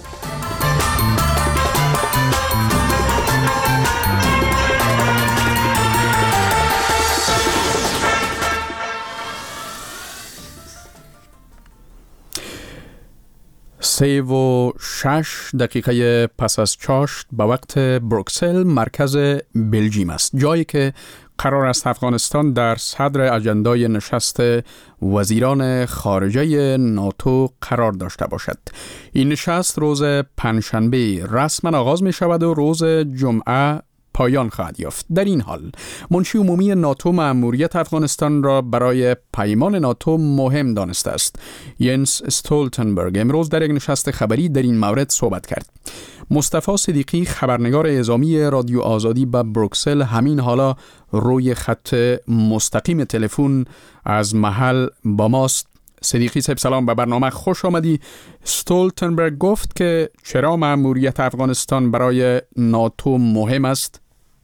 سه و شش دقیقه پس از چاشت به وقت بروکسل مرکز بلژیم است، جایی که قرار است افغانستان در صدر اجندای نشست وزیران خارجه ناتو قرار داشته باشد. این نشست روز پنجشنبه رسما آغاز می شود و روز جمعه پایان خواهد یافت. در این حال منشی عمومی ناتو مأموریت افغانستان را برای پیمان ناتو مهم دانسته است. ینس استولتنبرگ امروز در یک نشست خبری در این مورد صحبت کرد. مصطفی صدیقی خبرنگار اعزامی رادیو آزادی به بروکسل همین حالا روی خط مستقیم تلفن از محل با ماست. صدیقی صاحب سلام، به برنامه خوش آمدی. استولتنبرگ گفت که چرا مأموریت افغانستان برای ناتو مهم است؟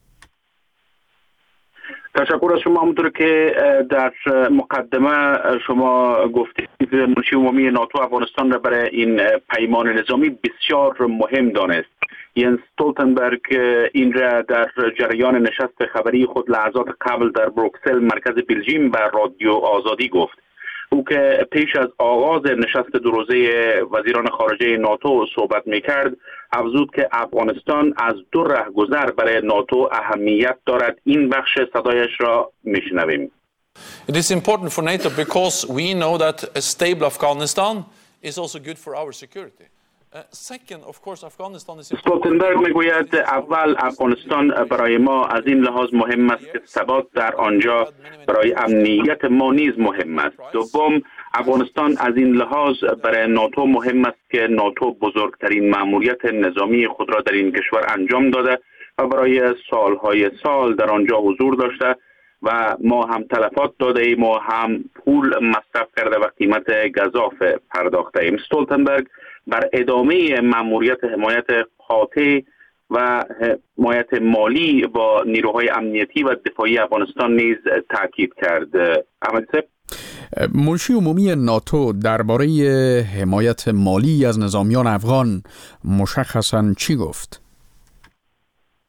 تشکر از شما. همونطور که در مقدمه شما گفتید منشی عمومی ناتو افغانستان را برای این پیمان نظامی بسیار مهم دانست. ینس استولتنبرگ این را در جریان نشست خبری خود لحظات قبل در بروکسل مرکز بلژیم به رادیو آزادی گفت. او که پیش از آغاز نشست دو روزه وزیران خارجه ناتو صحبت می‌کرد، افزود که افغانستان از دو رهگذر برای ناتو اهمیت دارد. این بخش صدایش را میشنویم. It is important for NATO because we know that a stable Afghanistan is also good for our security. استولتنبرگ میگوید اول افغانستان برای ما از این لحاظ مهم است که ثبات در آنجا برای امنیت ما نیز مهم است. دوم، افغانستان از این لحاظ برای ناتو مهم است که ناتو بزرگترین مأموریت نظامی خود را در این کشور انجام داده و برای سالهای سال در آنجا حضور داشته و ما هم تلفات داده ایم و هم پول مصرف کرده و قیمت گزاف پرداخته ایم. استولتنبرگ بر ادامه مأموریت حمایت قاطع و حمایت مالی با نیروهای امنیتی و دفاعی افغانستان نیز تاکید کرد. احمدی صاحب، منشی عمومی ناتو درباره حمایت مالی از نظامیان افغان مشخصاً چی گفت؟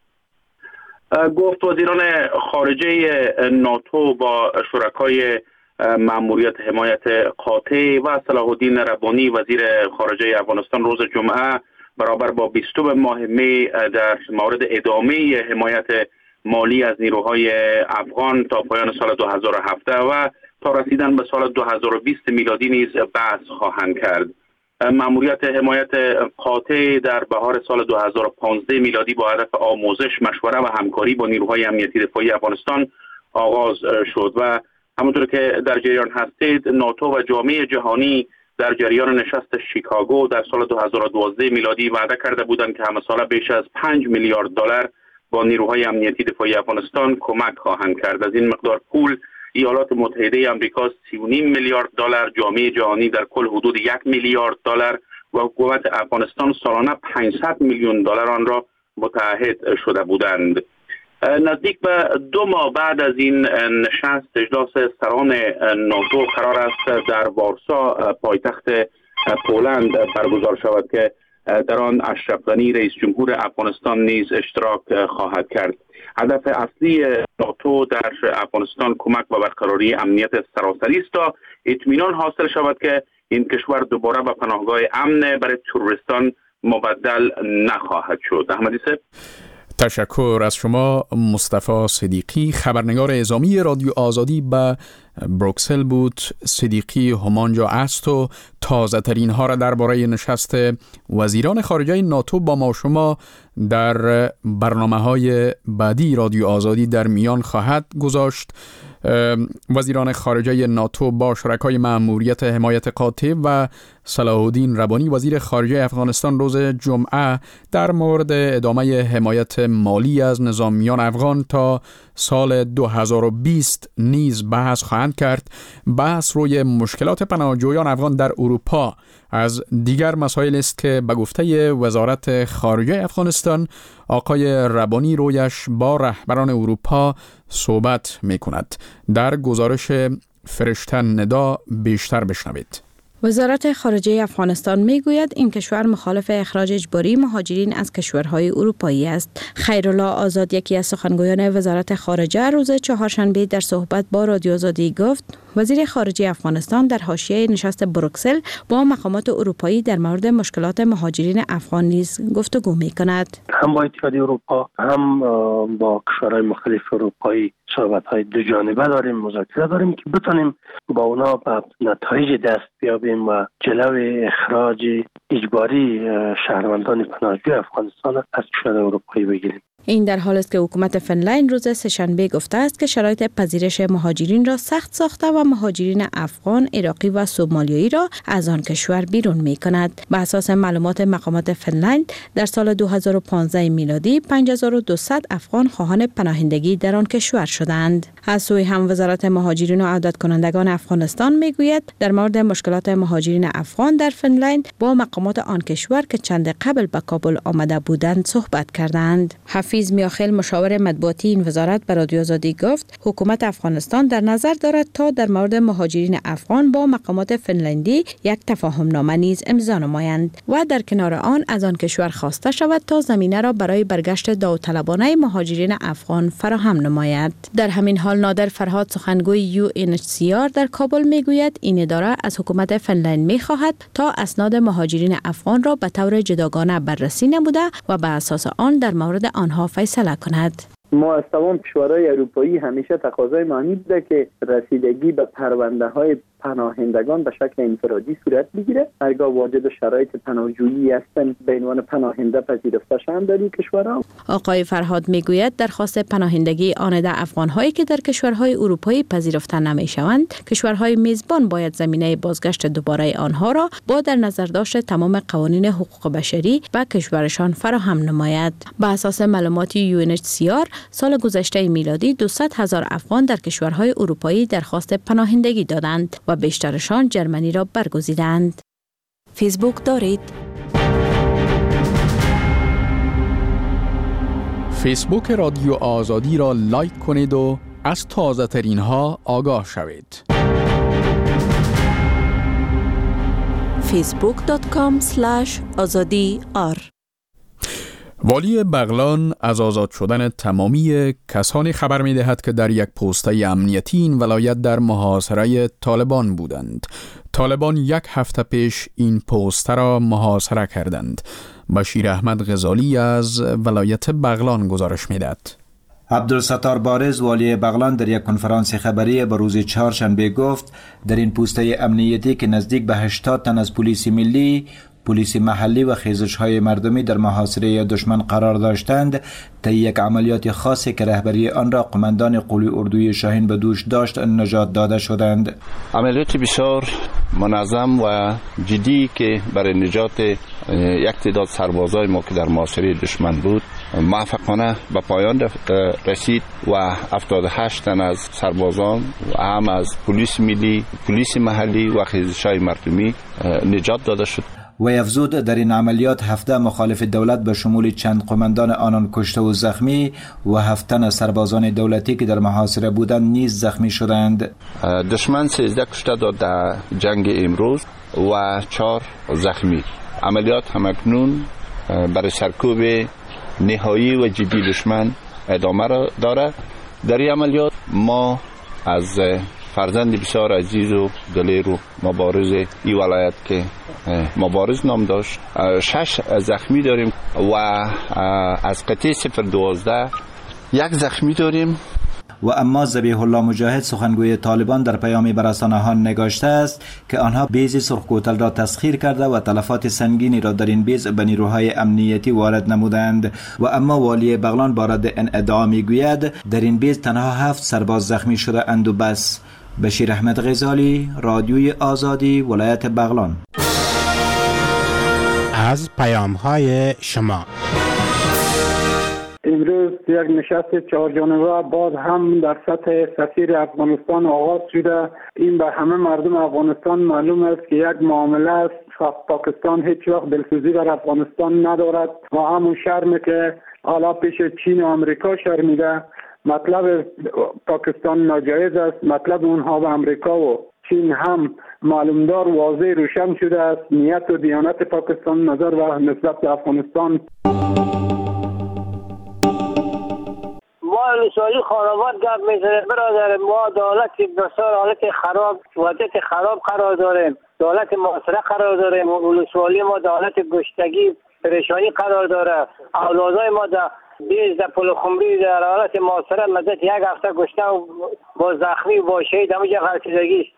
گفت وزیران خارجه ناتو با شرکای مأموریت حمایت قاطع و صلاح الدین ربانی وزیر خارجه افغانستان روز جمعه برابر با بیستم ماه می در مورد ادامه حمایت مالی از نیروهای افغان تا پایان سال دو هزار و هفده و تا رسیدن به سال دو هزار و بیست میلادی نیز بحث خواهند کرد. مأموریت حمایت قاطع در بهار سال دو هزار و پانزده میلادی با هدف آموزش، مشوره و همکاری با نیروهای امنیتی دفاعی افغانستان آغاز شد و همونطور که در جریان هستید ناتو و جامعه جهانی در جریان نشست شیکاگو در سال دو هزار و دوازده میلادی وعده کرده بودند که همه ساله بیش از پنج میلیارد دلار با نیروهای امنیتی دفاعی افغانستان کمک خواهند کرد. از این مقدار پول ایالات متحده آمریکا سی و نیم میلیارد دلار، جامعه جهانی در کل حدود یک میلیارد دلار و حکومت افغانستان سالانه پانصد میلیون دلار آن را متعهد شده بودند. نزدیک به دو ماه بعد از این نشست اجلاس سران ناتو قرار است در وارسا پایتخت پولند برگزار شود که در آن اشرف غنی رئیس جمهور افغانستان نیز اشتراک خواهد کرد. هدف اصلی ناتو در افغانستان کمک و برقراری امنیت سراسری است تا اطمینان حاصل شود که این کشور دوباره به پناهگاه امن برای تروریستان مبدل نخواهد شد. احمدی صاحب، تشکر از شما. مصطفی صدیقی، خبرنگار اعزامی رادیو آزادی به بروکسل بود. صدیقی همانجا است و تازه ترین ها را درباره نشست وزیران خارجه ناتو با ما شما در برنامه های بعدی رادیو آزادی در میان خواهد گذاشت. وزیران خارجه ناتو با شرکای مأموریت حمایت قاطع و صلاح الدین ربانی وزیر خارجه افغانستان روز جمعه در مورد ادامه حمایت مالی از نظامیان افغان تا سال دو هزار و بیست نیز بحث خواهند کرد. بحث روی مشکلات پناهجویان افغان در اروپا از دیگر مسائل است که به گفته وزارت خارجه افغانستان آقای ربانی رویش با رهبران اروپا صحبت می کند. در گزارش فرشته ندا بیشتر بشنوید. وزارت خارجه افغانستان میگوید این کشور مخالف اخراج اجباری مهاجرین از کشورهای اروپایی است. خیرالله آزاد، یکی از سخنگویان وزارت خارجه، روز چهارشنبه در صحبت با رادیو آزادی گفت وزیر خارجه افغانستان در حاشیه نشست بروکسل با مقامات اروپایی در مورد مشکلات مهاجرین افغان نیز گفتگو می‌کند. هم با اتحادیه اروپا هم با کشورهای مختلف اروپایی صحبت‌های دو جانبه داریم، مذاکره داریم که بتونیم با اونا به نتایج دست بیابیم و جلوی اخراج اجباری شهروندان پناهجوی افغانستان از کشورهای اروپایی بگیریم. این در حالی است که حکومت فنلند روز سه‌شنبه گفته است که شرایط پذیرش مهاجرین را سخت ساخته و مهاجرین افغان، عراقی و سومالیایی را از آن کشور بیرون می‌کند. به اساس معلومات مقامات فنلند در سال دو هزار و پانزده میلادی پنج هزار و دویست افغان خواهان پناهندگی در آن کشور شدند. از سوی هم وزارت مهاجرین و عودت کنندگان افغانستان میگوید در مورد مشکلات مهاجرین افغان در فنلند با مقامات آن کشور که چند قبل به کابل آمده بودند صحبت کردند. حفیظ میاخیل، مشاور مطبوعاتی این وزارت، به رادیو آزادی گفت حکومت افغانستان در نظر دارد تا در مورد مهاجرین افغان با مقامات فنلندی یک تفاهم نامه نیز امضا نمایند و در کنار آن از آن کشور خواسته شود تا زمینه را برای برگشت داوطلبانه مهاجرین افغان فراهم نماید. در همین حال نادر فرهاد، سخنگوی یو ان اچ سی آر در کابل میگوید این اداره از حکومت فنلند میخواهد تا اسناد مهاجرین افغان را به طور جداگانه بررسی نموده و به اساس آن در مورد آنها فیصله کند. ما از تمام کشورهای اروپایی همیشه تقاضای معنی بوده که رسیدگی به پرونده های پناهندگان به شکل انفرادی صورت بگیره. هرگاه واجد شرایط پناهجویی هستند به عنوان پناهنده پذیرفته شوند در این کشورها. آقای فرهاد میگوید درخواست پناهندگی آنده افغان‌هایی که در کشورهای اروپایی پذیرفته نمی‌شوند، کشورهای میزبان باید زمینه بازگشت دوباره آنها را با در نظر داشت تمام قوانین حقوق بشری به کشورشان فراهم نماید. به اساس معلومات یو ان اچ سی آر سال گذشته میلادی دویست هزار افغان در کشورهای اروپایی درخواست پناهندگی دادند و بیشترشان جرمنی را برگزیدند. فیسبوک دارید؟ فیسبوک رادیو آزادی را لایک کنید و از تازه ترین ها آگاه شوید. فیسبوک دات کام اسلش آزادی آر. والی بغلان از آزاد شدن تمامی کسانی خبر می دهد که در یک پوسته امنیتی این ولایت در محاصره طالبان بودند. طالبان یک هفته پیش این پوسته را محاصره کردند. بشیر احمد غزالی از ولایت بغلان گزارش می دهد. عبدالستار بارز والی بغلان در یک کنفرانس خبری به روز چهارشنبه گفت در این پوسته امنیتی که نزدیک به هشتاد تن از پلیس ملی، پلیس محلی و خیزش‌های مردمی در محاصره دشمن قرار داشتند، طی یک عملیات خاصی که رهبری آن را قماندان قولی اردوی شاهین به دوش داشت نجات داده شدند. عملیات بسیار منظم و جدی که برای نجات یک تعداد سربازای ما که در محاصره دشمن بود موفقانه به پایان رسید و هفتاد و هشت تن از سربازان و هم از پلیس ملی، پلیس محلی و خیزش‌های مردمی نجات داده شد. و افزود در این عملیات هفده مخالف دولت به شمول چند قماندان آنان کشته و زخمی و هفت تن سربازان دولتی که در محاصره بودند نیز زخمی شدند. دشمن سیزده کشته داد در جنگ امروز و چهار زخمی. عملیات همکنون برای سرکوب نهایی و جدی دشمن ادامه را دارد. در این عملیات ما از فرزند بسیار عزیز و دلیر و مبارز ای ولایت که مبارز نام داشت شش زخمی داریم و از قطعه صفر دوازده یک زخمی داریم. و اما ذبیح الله مجاهد سخنگوی طالبان در پیامی بر رسانه‌ها نگاشته است که آنها بیض سرخکوتل را تسخیر کرده و تلفات سنگینی را در این بیض به نیروهای امنیتی وارد نمودند. و اما والی بغلان بارد این ادعا میگوید در این بیض تنها هفت سرباز زخمی شده اند و بس. بشیر احمد غزالی، رادیوی آزادی، ولایت بغلان. از پیام‌های شما. امروز یک نشست چهار جانبه باز هم در سطح سفیر افغانستان آغاز شده. این به همه مردم افغانستان معلوم است که یک معامله است. پاکستان هیچ وقت دلسوزی بر افغانستان ندارد و همون شرمی که حالا پیش چین و آمریکا شرمیده. مطلب پاکستان ناجایز است. مطلب اونها به آمریکا و چین هم معلومدار واضح روشن شده است. نیت و دیانت پاکستان نظر و نسبت به افغانستان. ما ولسوالی خانواد گپ میزنه برادر، ما دولت بسیار حالت خراب وضعیت خراب قرار داریم، دولت معاصره قرار داریم. ولسوالی ما دولت گشتگی پریشانی قرار داره. اولادای ما در بیز در پل خمری در حالت معاصره مدت یک هفته گشته و با زخمی با شهید همونجا غرقیدگی است.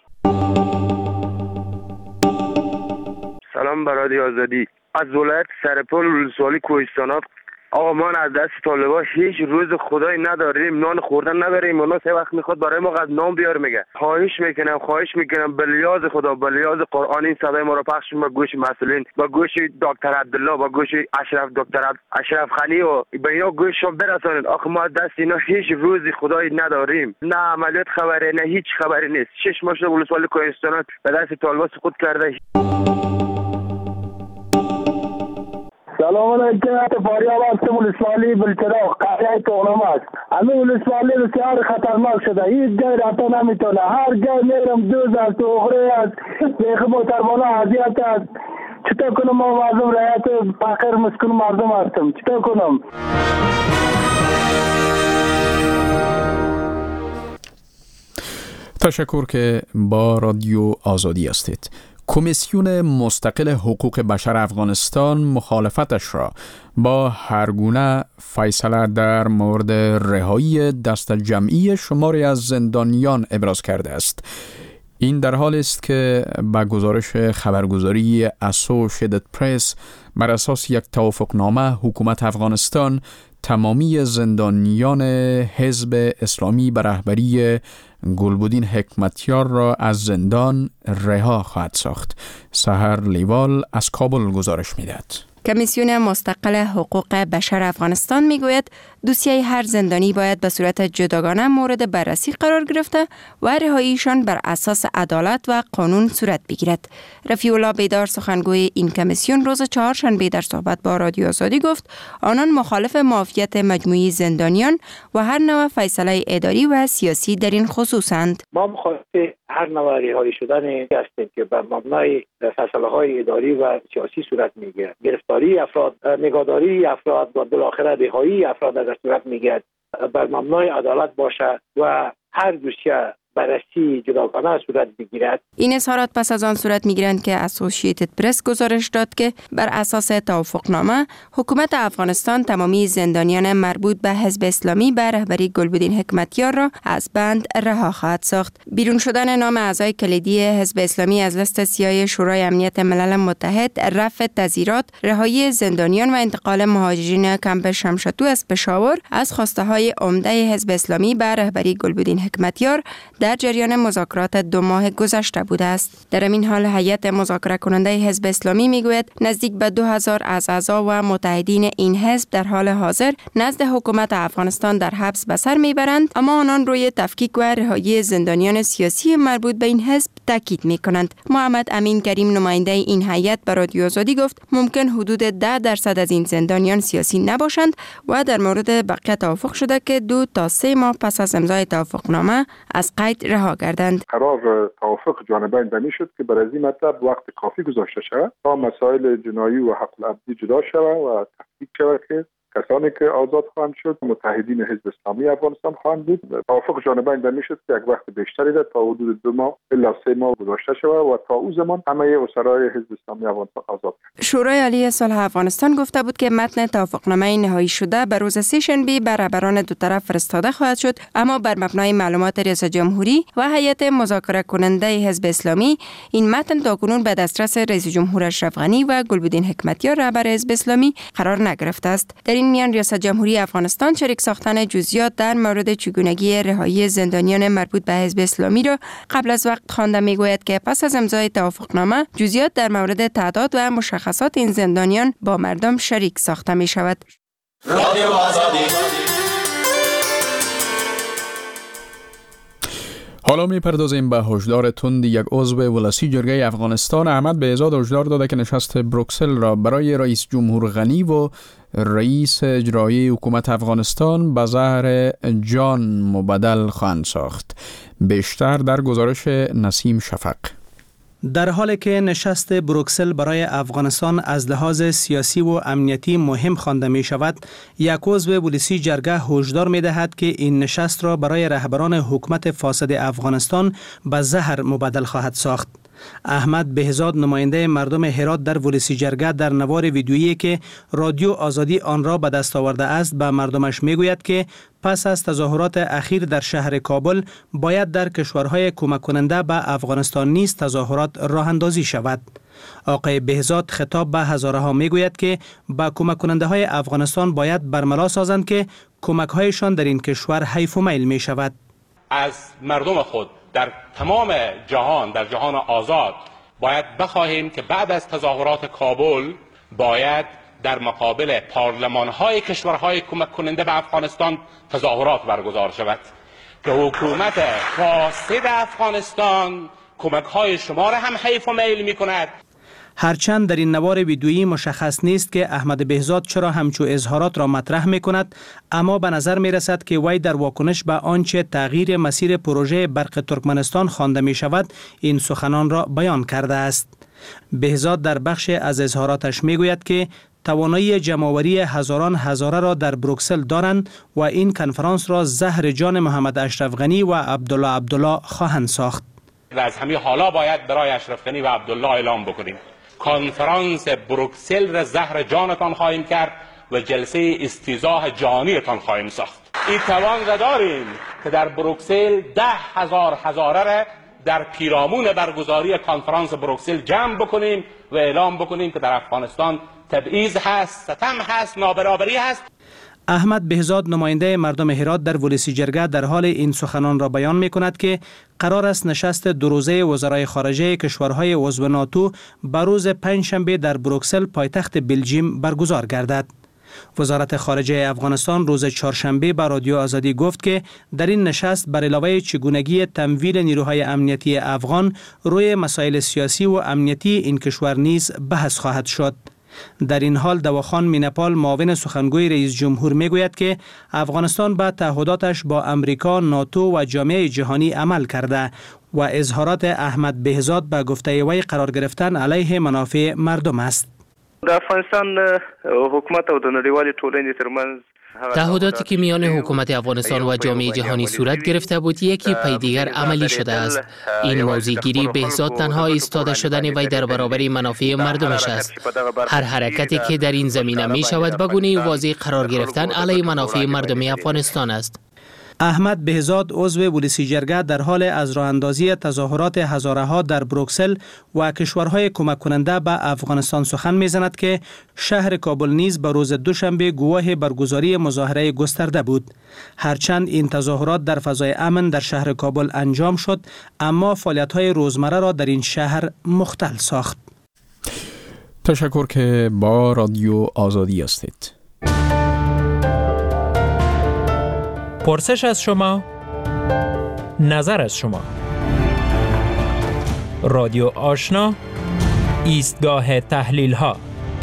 سلام برادر آزادی. از ولایت سرپل ولسوالی کوهستانات. آقا ما از دست طالبا هیچ روز خدایی نداریم، نان خوردن نداریم. اونا سه وقت میخواد برای ما قد نام بیار میگه. خواهش میکنم خواهش میکنم به لیاز خدا، به لیاز قرآن این صدای ما رو پخش با گوش مسئولین، با گوش دکتر عبدالله، با گوش اشرف دکتر اشرف خانی و به اینا گوششون برسانید. آخه ما از دست اینا هیچ روزی خدایی نداریم. نه عملیات خبره، نه هیچ خبری نیست. شش ماه شده ولسوالی کوهستانات به دست طالبا سقوط کرده. سلام علیکم. فاریاب هستم. ولسوالی بلچراغ قریه تورم است. همین ولسوالی بسیار خطرناک شده. هیچ جای رفته نمیتونه. هر جای میرم دوز است و اخره است. بیخ محترمانه اذیت است. چطور کنم؟ ما مردم رعیت فقیر مسکین مردم هستم. چطور کنم؟ تشکر که با رادیو آزادی هستید. کمیسیون مستقل حقوق بشر افغانستان مخالفتش را با هرگونه فیصله در مورد رهایی دست جمعی شماری از زندانیان ابراز کرده است. این در حال است که با گزارش خبرگزاری اسوشیتد پرس بر اساس یک توافقنامه حکومت افغانستان تمامی زندانیان حزب اسلامی به رهبری گلبدین حکمتیار را از زندان رها خواهد ساخت. سحر لیوال از کابل گزارش می‌دهد. کمیسیون مستقل حقوق بشر افغانستان میگوید دوسیه هر زندانی باید به صورت جداگانه مورد بررسی قرار گرفته و رهاییشان بر اساس عدالت و قانون صورت بگیرد. رفیع الله بیدار سخنگوی این کمیسیون روز چهارشنبه در صحبت با رادیو آزادی گفت آنان مخالف معافیت مجموعی زندانیان و هر نوع فیصله اداری و سیاسی در این خصوصند. ما مخالف هر نوع رهایی شدن هستیم که بر مبنای فیصله های اداری و سیاسی صورت میگیرد. گرفتار گرفتاری افراد، نگهداری افراد و بالاخره رهایی افراد اگر صورت میگیرد بر مبنای عدالت باشه و هر دوسیه بررسی جداگانه صورت بگیرد. این اظهارات پس از آن صورت میگیرند که اسوسییتد پرس گزارش داد که بر اساس توافقنامه حکومت افغانستان تمامی زندانیان مربوط به حزب اسلامی به رهبری گلبدین حکمتیار را از بند رها خواهد ساخت. بیرون شدن نام اعضای کلیدی حزب اسلامی از لیست سیاه شورای امنیت ملل متحد، رفع تظاهرات، رهایی زندانیان و انتقال مهاجرین کمپ شمشتو از پشاور از خواسته های عمده حزب اسلامی به رهبری گلبدین حکمتیار در جریان مذاکرات دو ماه گذشته بوده است. در این حال هیئت مذاکره کننده حزب اسلامی میگوید نزدیک به دو هزار از اعضا و متحدین این حزب در حال حاضر نزد حکومت افغانستان در حبس به سر میبرند، اما آنان روی تفکیک و رهایی زندانیان سیاسی مربوط به این حزب تاکید میکنند. محمد امین کریم نماینده این هیئت به رادیو آزادی گفت ممکن حدود ده درصد از این زندانیان سیاسی نباشند و در مورد بقیه توافق شده که دو تا سه ماه پس از امضای توافقنامه از قید رها گردند. قرار توافق جانبین دمی شد که برای این مطلب وقت کافی گذاشته شود تا مسائل جنایی و حق العبدی جدا شود و تفکیک شود که کسانی که آزاد خواهند شد متحدین حزب اسلامی افغانستان خواهند بود. توافق جانبین دمی شد که یک وقت بیشتری ده تا حدود دو ماه الی سه ماه گذاشته شود و تا او زمان همه اسرای حزب اسلامی افغانستان آزاد شد. شورای عالی صلح افغانستان گفته بود که متن توافقنامه نهایی شده به روز سه شنبه به رهبران دو طرف فرستاده خواهد شد، اما بر مبنای معلومات ریاست جمهوری و هیئت مذاکره کننده حزب اسلامی این متن تاکنون به دسترس رئیس جمهور اشرف غنی و گلبدین حکمتیار رهبر حزب اسلامی قرار نگرفته است. در این میان ریاست جمهوری افغانستان شریک ساختن جزئیات در مورد چگونگی رهایی زندانیان مربوط به حزب اسلامی را قبل از وقت خوانده میگوید که پس از امضای توافقنامه جزئیات در مورد تعداد و مشخصات این زندانیان با مردم شریک ساخته می شود. رادیو آزادی. حالا میپردازیم به هشدار تند یک عضو ولسی جرگه افغانستان. احمد بهزاد هشدار داده که نشست بروکسل را برای رئیس جمهور غنی و رئیس اجرایی حکومت افغانستان به زهر جان مبدل خواهند ساخت. بیشتر در گزارش نسیم شفق. در حالی که نشست بروکسل برای افغانستان از لحاظ سیاسی و امنیتی مهم خوانده می شود، یک عضو ولسی جرگه هشدار می دهد که این نشست را برای رهبران حکومت فاسد افغانستان به زهر مبدل خواهد ساخت. احمد بهزاد نماینده مردم هرات در ولسی جرگه در نوار ویدیویی که رادیو آزادی آن را به دست آورده است به مردمش میگوید که پس از تظاهرات اخیر در شهر کابل باید در کشورهای کمک کننده به افغانستان نیز تظاهرات راه اندازی شود. آقای بهزاد خطاب به هزاره ها میگوید که به کمک کننده های افغانستان باید برملا سازند که کمک هایشان در این کشور حیف و میل می شود. از مردم خود در تمام جهان، در جهان آزاد باید بخواهیم که بعد از تظاهرات کابل باید در مقابل پارلمان‌های کشورهای کمک کننده به افغانستان تظاهرات برگزار شود که حکومت فاسد افغانستان کمک‌های شما را هم حیف و میل می‌کند. هرچند در این نوار ویدیویی مشخص نیست که احمد بهزاد چرا همچو اظهارات را مطرح می کند، اما به نظر می رسد که وی در واکنش به آنچه تغییر مسیر پروژه برق ترکمنستان خوانده می شود این سخنان را بیان کرده است. بهزاد در بخش از اظهاراتش می گوید که توانایی جمع‌آوری هزاران هزاره را در بروکسل دارند و این کنفرانس را زهر جان محمد اشرف غنی و عبدالله عبدالله خواهند ساخت. و از همین حالا باید برای اشرف غنی و عبدالله اعلام بکنیم کنفرانس بروکسل را زهر جانتان خواهیم کرد و جلسه استیضاح جانیتان خواهیم ساخت. این توان را داریم که در بروکسل ده هزار هزاره را در پیرامون برگزاری کنفرانس بروکسل جمع بکنیم و اعلام بکنیم که در افغانستان تبعیض هست، ستم هست، نابرابری هست. احمد بهزاد نماینده مردم هرات در ولسی جرگه در حال این سخنان را بیان می کند که قرار است نشست دو روزه وزرای خارجه کشورهای عضو ناتو به روز پنجشنبه در بروکسل پایتخت بلژیم برگزار گردد. وزارت خارجه افغانستان روز چهارشنبه به رادیو آزادی گفت که در این نشست بر علاوه چگونگی تمویل نیروهای امنیتی افغان روی مسائل سیاسی و امنیتی این کشور نیز بحث خواهد شد. در این حال دواخان مینپال معاون سخنگوی رئیس جمهور میگوید که افغانستان به تعهداتش با امریکا، ناتو و جامعه جهانی عمل کرده و اظهارات احمد بهزاد به گفته وی قرار گرفتن علیه منافع مردم است. د افغانستان حکومت او د نړیوالې ټولنې ترمنځ تعهداتی که میان حکومت افغانستان و جامعه جهانی صورت گرفته بود یکی پی دیگر عملی شده است. این موضوعگیری بهزاد تنها ایستاده شدن وی در برابر منافع مردمش است. هر حرکتی که در این زمینه می شود به گونه واضح قرار گرفتن علیه منافع مردم افغانستان است. احمد بهزاد عضو بولیسی جرگه در حال از راه اندازی تظاهرات هزاره ها در بروکسل و کشورهای کمک کننده به افغانستان سخن میزند که شهر کابل نیز به روز دوشنبه گواه برگزاری مظاهره گسترده بود. هرچند این تظاهرات در فضای امن در شهر کابل انجام شد، اما فعالیت‌های روزمره را در این شهر مختل ساخت. تشکر که با رادیو آزادی هستید. پرسش از شما، نظر از شما. رادیو آشنا، ایستگاه تحلیل ها.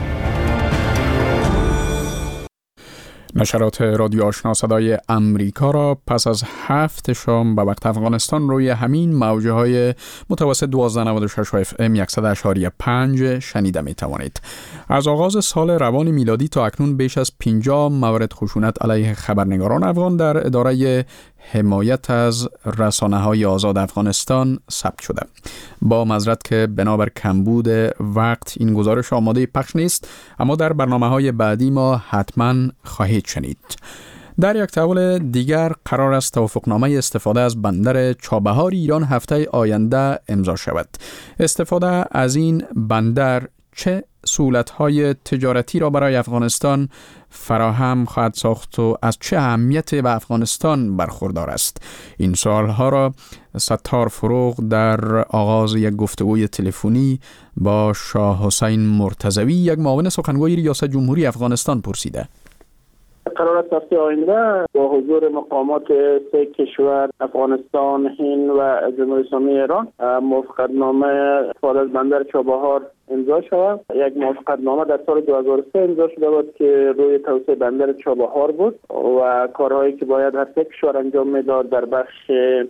نشرات رادیو آشنا صدای امریکا را پس از هفت شام به وقت افغانستان روی همین موجه های متوسط دوازده نود و شش اف ام صد و یک و پنج شنیده می توانید. از آغاز سال روان میلادی تا اکنون بیش از پنجاه مورد خشونت علیه خبرنگاران افغان در اداره حمایت از رسانه‌های آزاد افغانستان ثبت شده. با معذرت که بنابر کمبود وقت این گزارش آماده پخش نیست، اما در برنامه‌های بعدی ما حتما خواهید شنید. در یک تحول دیگر قرار است توافقنامه استفاده از بندر چابهار ایران هفته آینده امضا شود. استفاده از این بندر چه سهولت‌های تجارتی را برای افغانستان فراهم خواهد ساخت و از چه اهمیت به افغانستان برخوردار است؟ این سوال‌ها را ستار فروغ در آغاز یک گفتگوی تلفنی با شاه حسین مرتضوی، یک معاون سخنگوی ریاست جمهوری افغانستان پرسیده. قرار است هفته آینده با حضور مقامات سه کشور افغانستان، هند و جمهوری اسلامی ایران موافقتنامه استفاده از بندر چابهار امضا شود. یک موافقتنامه در سال دو هزار و سه امضا شده بود که روی توسعه بندر چابهار بود و کارهایی که باید هر سه کشور انجام میداد در بخش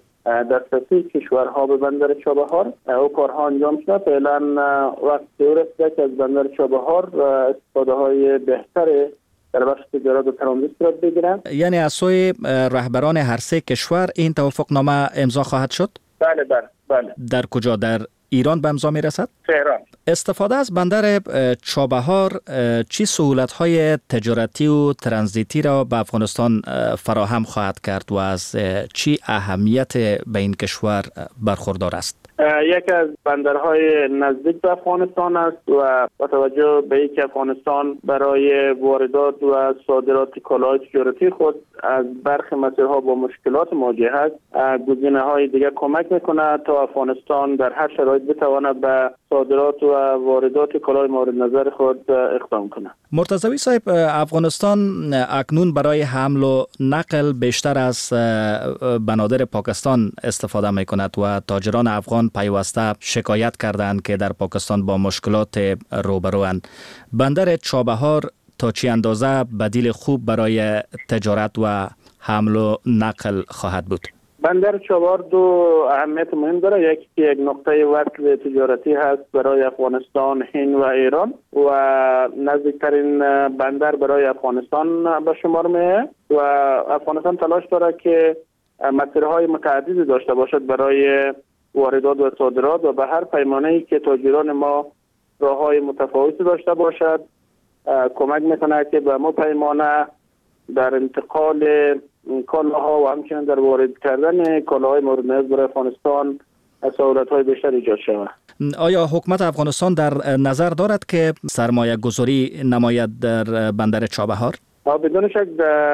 دسترسی کشورها به بندر چابهار او کارها انجام شده. فعلا وقت دور است که از بندر چابهار استفاده های بهتر در بخش تجارت و ترانزیت صورت بگیرن. یعنی از سوی رهبران هر سه کشور این توافقنامه امضا خواهد شد؟ بله بله بله. در کجا؟ در ایران به امضا میرسد؟ تهران. استفاده از بندر چابهار چی سهولت‌های تجارتی و ترانزیتی را به افغانستان فراهم خواهد کرد و از چی اهمیت به این کشور برخوردار است؟ یکی از بندرهای نزدیک به افغانستان است و با توجه به اینکه افغانستان برای واردات و صادرات کالاهای تجارتی خود از برخی مسیرها با مشکلات مواجه است، گزینه‌های دیگر کمک می‌کند تا افغانستان در هر شرایط بتواند به صادرات و واردات کالای مورد نظر خود اقدام کند. مرتضوی صاحب، افغانستان اکنون برای حمل و نقل بیشتر از بنادر پاکستان استفاده می‌کند و تاجران افغان پیوسته شکایت کردند که در پاکستان با مشکلات روبروند. بندر چابهار تا چه اندازه بدیل خوب برای تجارت و حمل و نقل خواهد بود؟ بندر چابهار دو اهمیت مهم داره. یکی که یک نقطه وصل تجارتی هست برای افغانستان، هند و ایران و نزدیکترین بندر برای افغانستان به شمار میه و افغانستان تلاش داره که مسیرهای متعددی داشته باشد برای واردات و صادرات و به هر پیمانه‌ای که تاجران ما راه‌های متفاوتی داشته باشد کمک میکنه که به ما پیمانه در انتقال کالاها و همچنین در وارد کردن کالاهای مورد نیاز برای افغانستان سهولت‌های بیشتر ایجاد شود. آیا حکومت افغانستان در نظر دارد که سرمایه گذاری نماید در بندر چابهار؟ بدون شک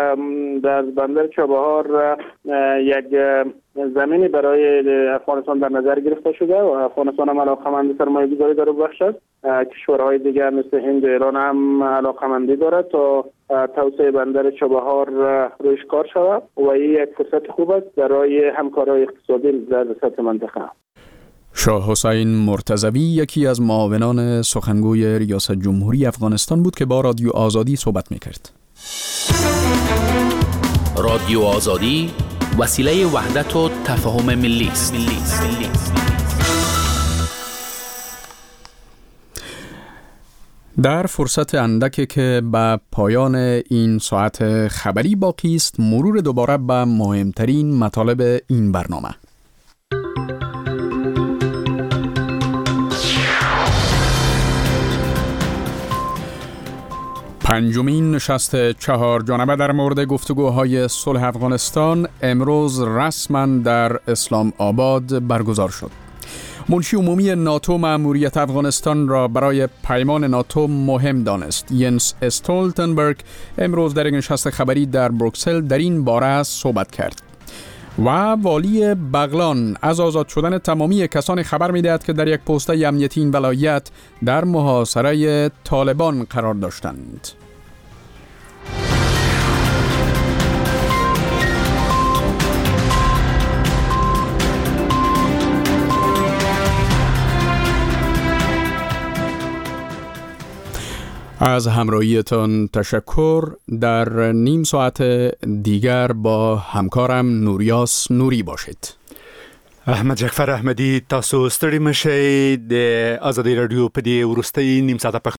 در بندر چابهار یک زمینی برای افغانستان در نظر گرفته شده و افغانستان هم علاقه‌مند سرمایه گذاری داره بخش است. کشورهای دیگر مثل هند و ایران هم علاقه‌مندی دارد تا توسعه بندر چابهار روش کار شود و این یک فرصت خوب است برای همکاری اقتصادی در سطح منطقه. شاه حسین مرتضوی یکی از معاونان سخنگوی ریاست جمهوری افغانستان بود که با رادیو آزادی صحبت می‌کرد. رادیو آزادی وسیله وحدت و تفاهم ملی است. در فرصت اندکی که به پایان این ساعت خبری باقی است، مرور دوباره به مهمترین مطالب این برنامه. پنجمین نشست چهار جانبه در مورد گفتگوهای صلح افغانستان امروز رسما در اسلام آباد برگزار شد. منشی عمومی ناتو مأموریت افغانستان را برای پیمان ناتو مهم دانست. ینس استولتنبرگ امروز در یک نشست خبری در بروکسل در این باره صحبت کرد. و والی بغلان از آزاد شدن تمامی کسان خبر می‌دهد که در یک پوسته امنیتی این ولایت در محاصره طالبان قرار داشتند. از همراهیتان تشکر. در نیم ساعت دیگر با همکارم نوریاس نوری باشید. احمد جعفر احمدی، تاسو ستړي مشئ. د آزادۍ رادیو په دې وروستۍ نیم ساعته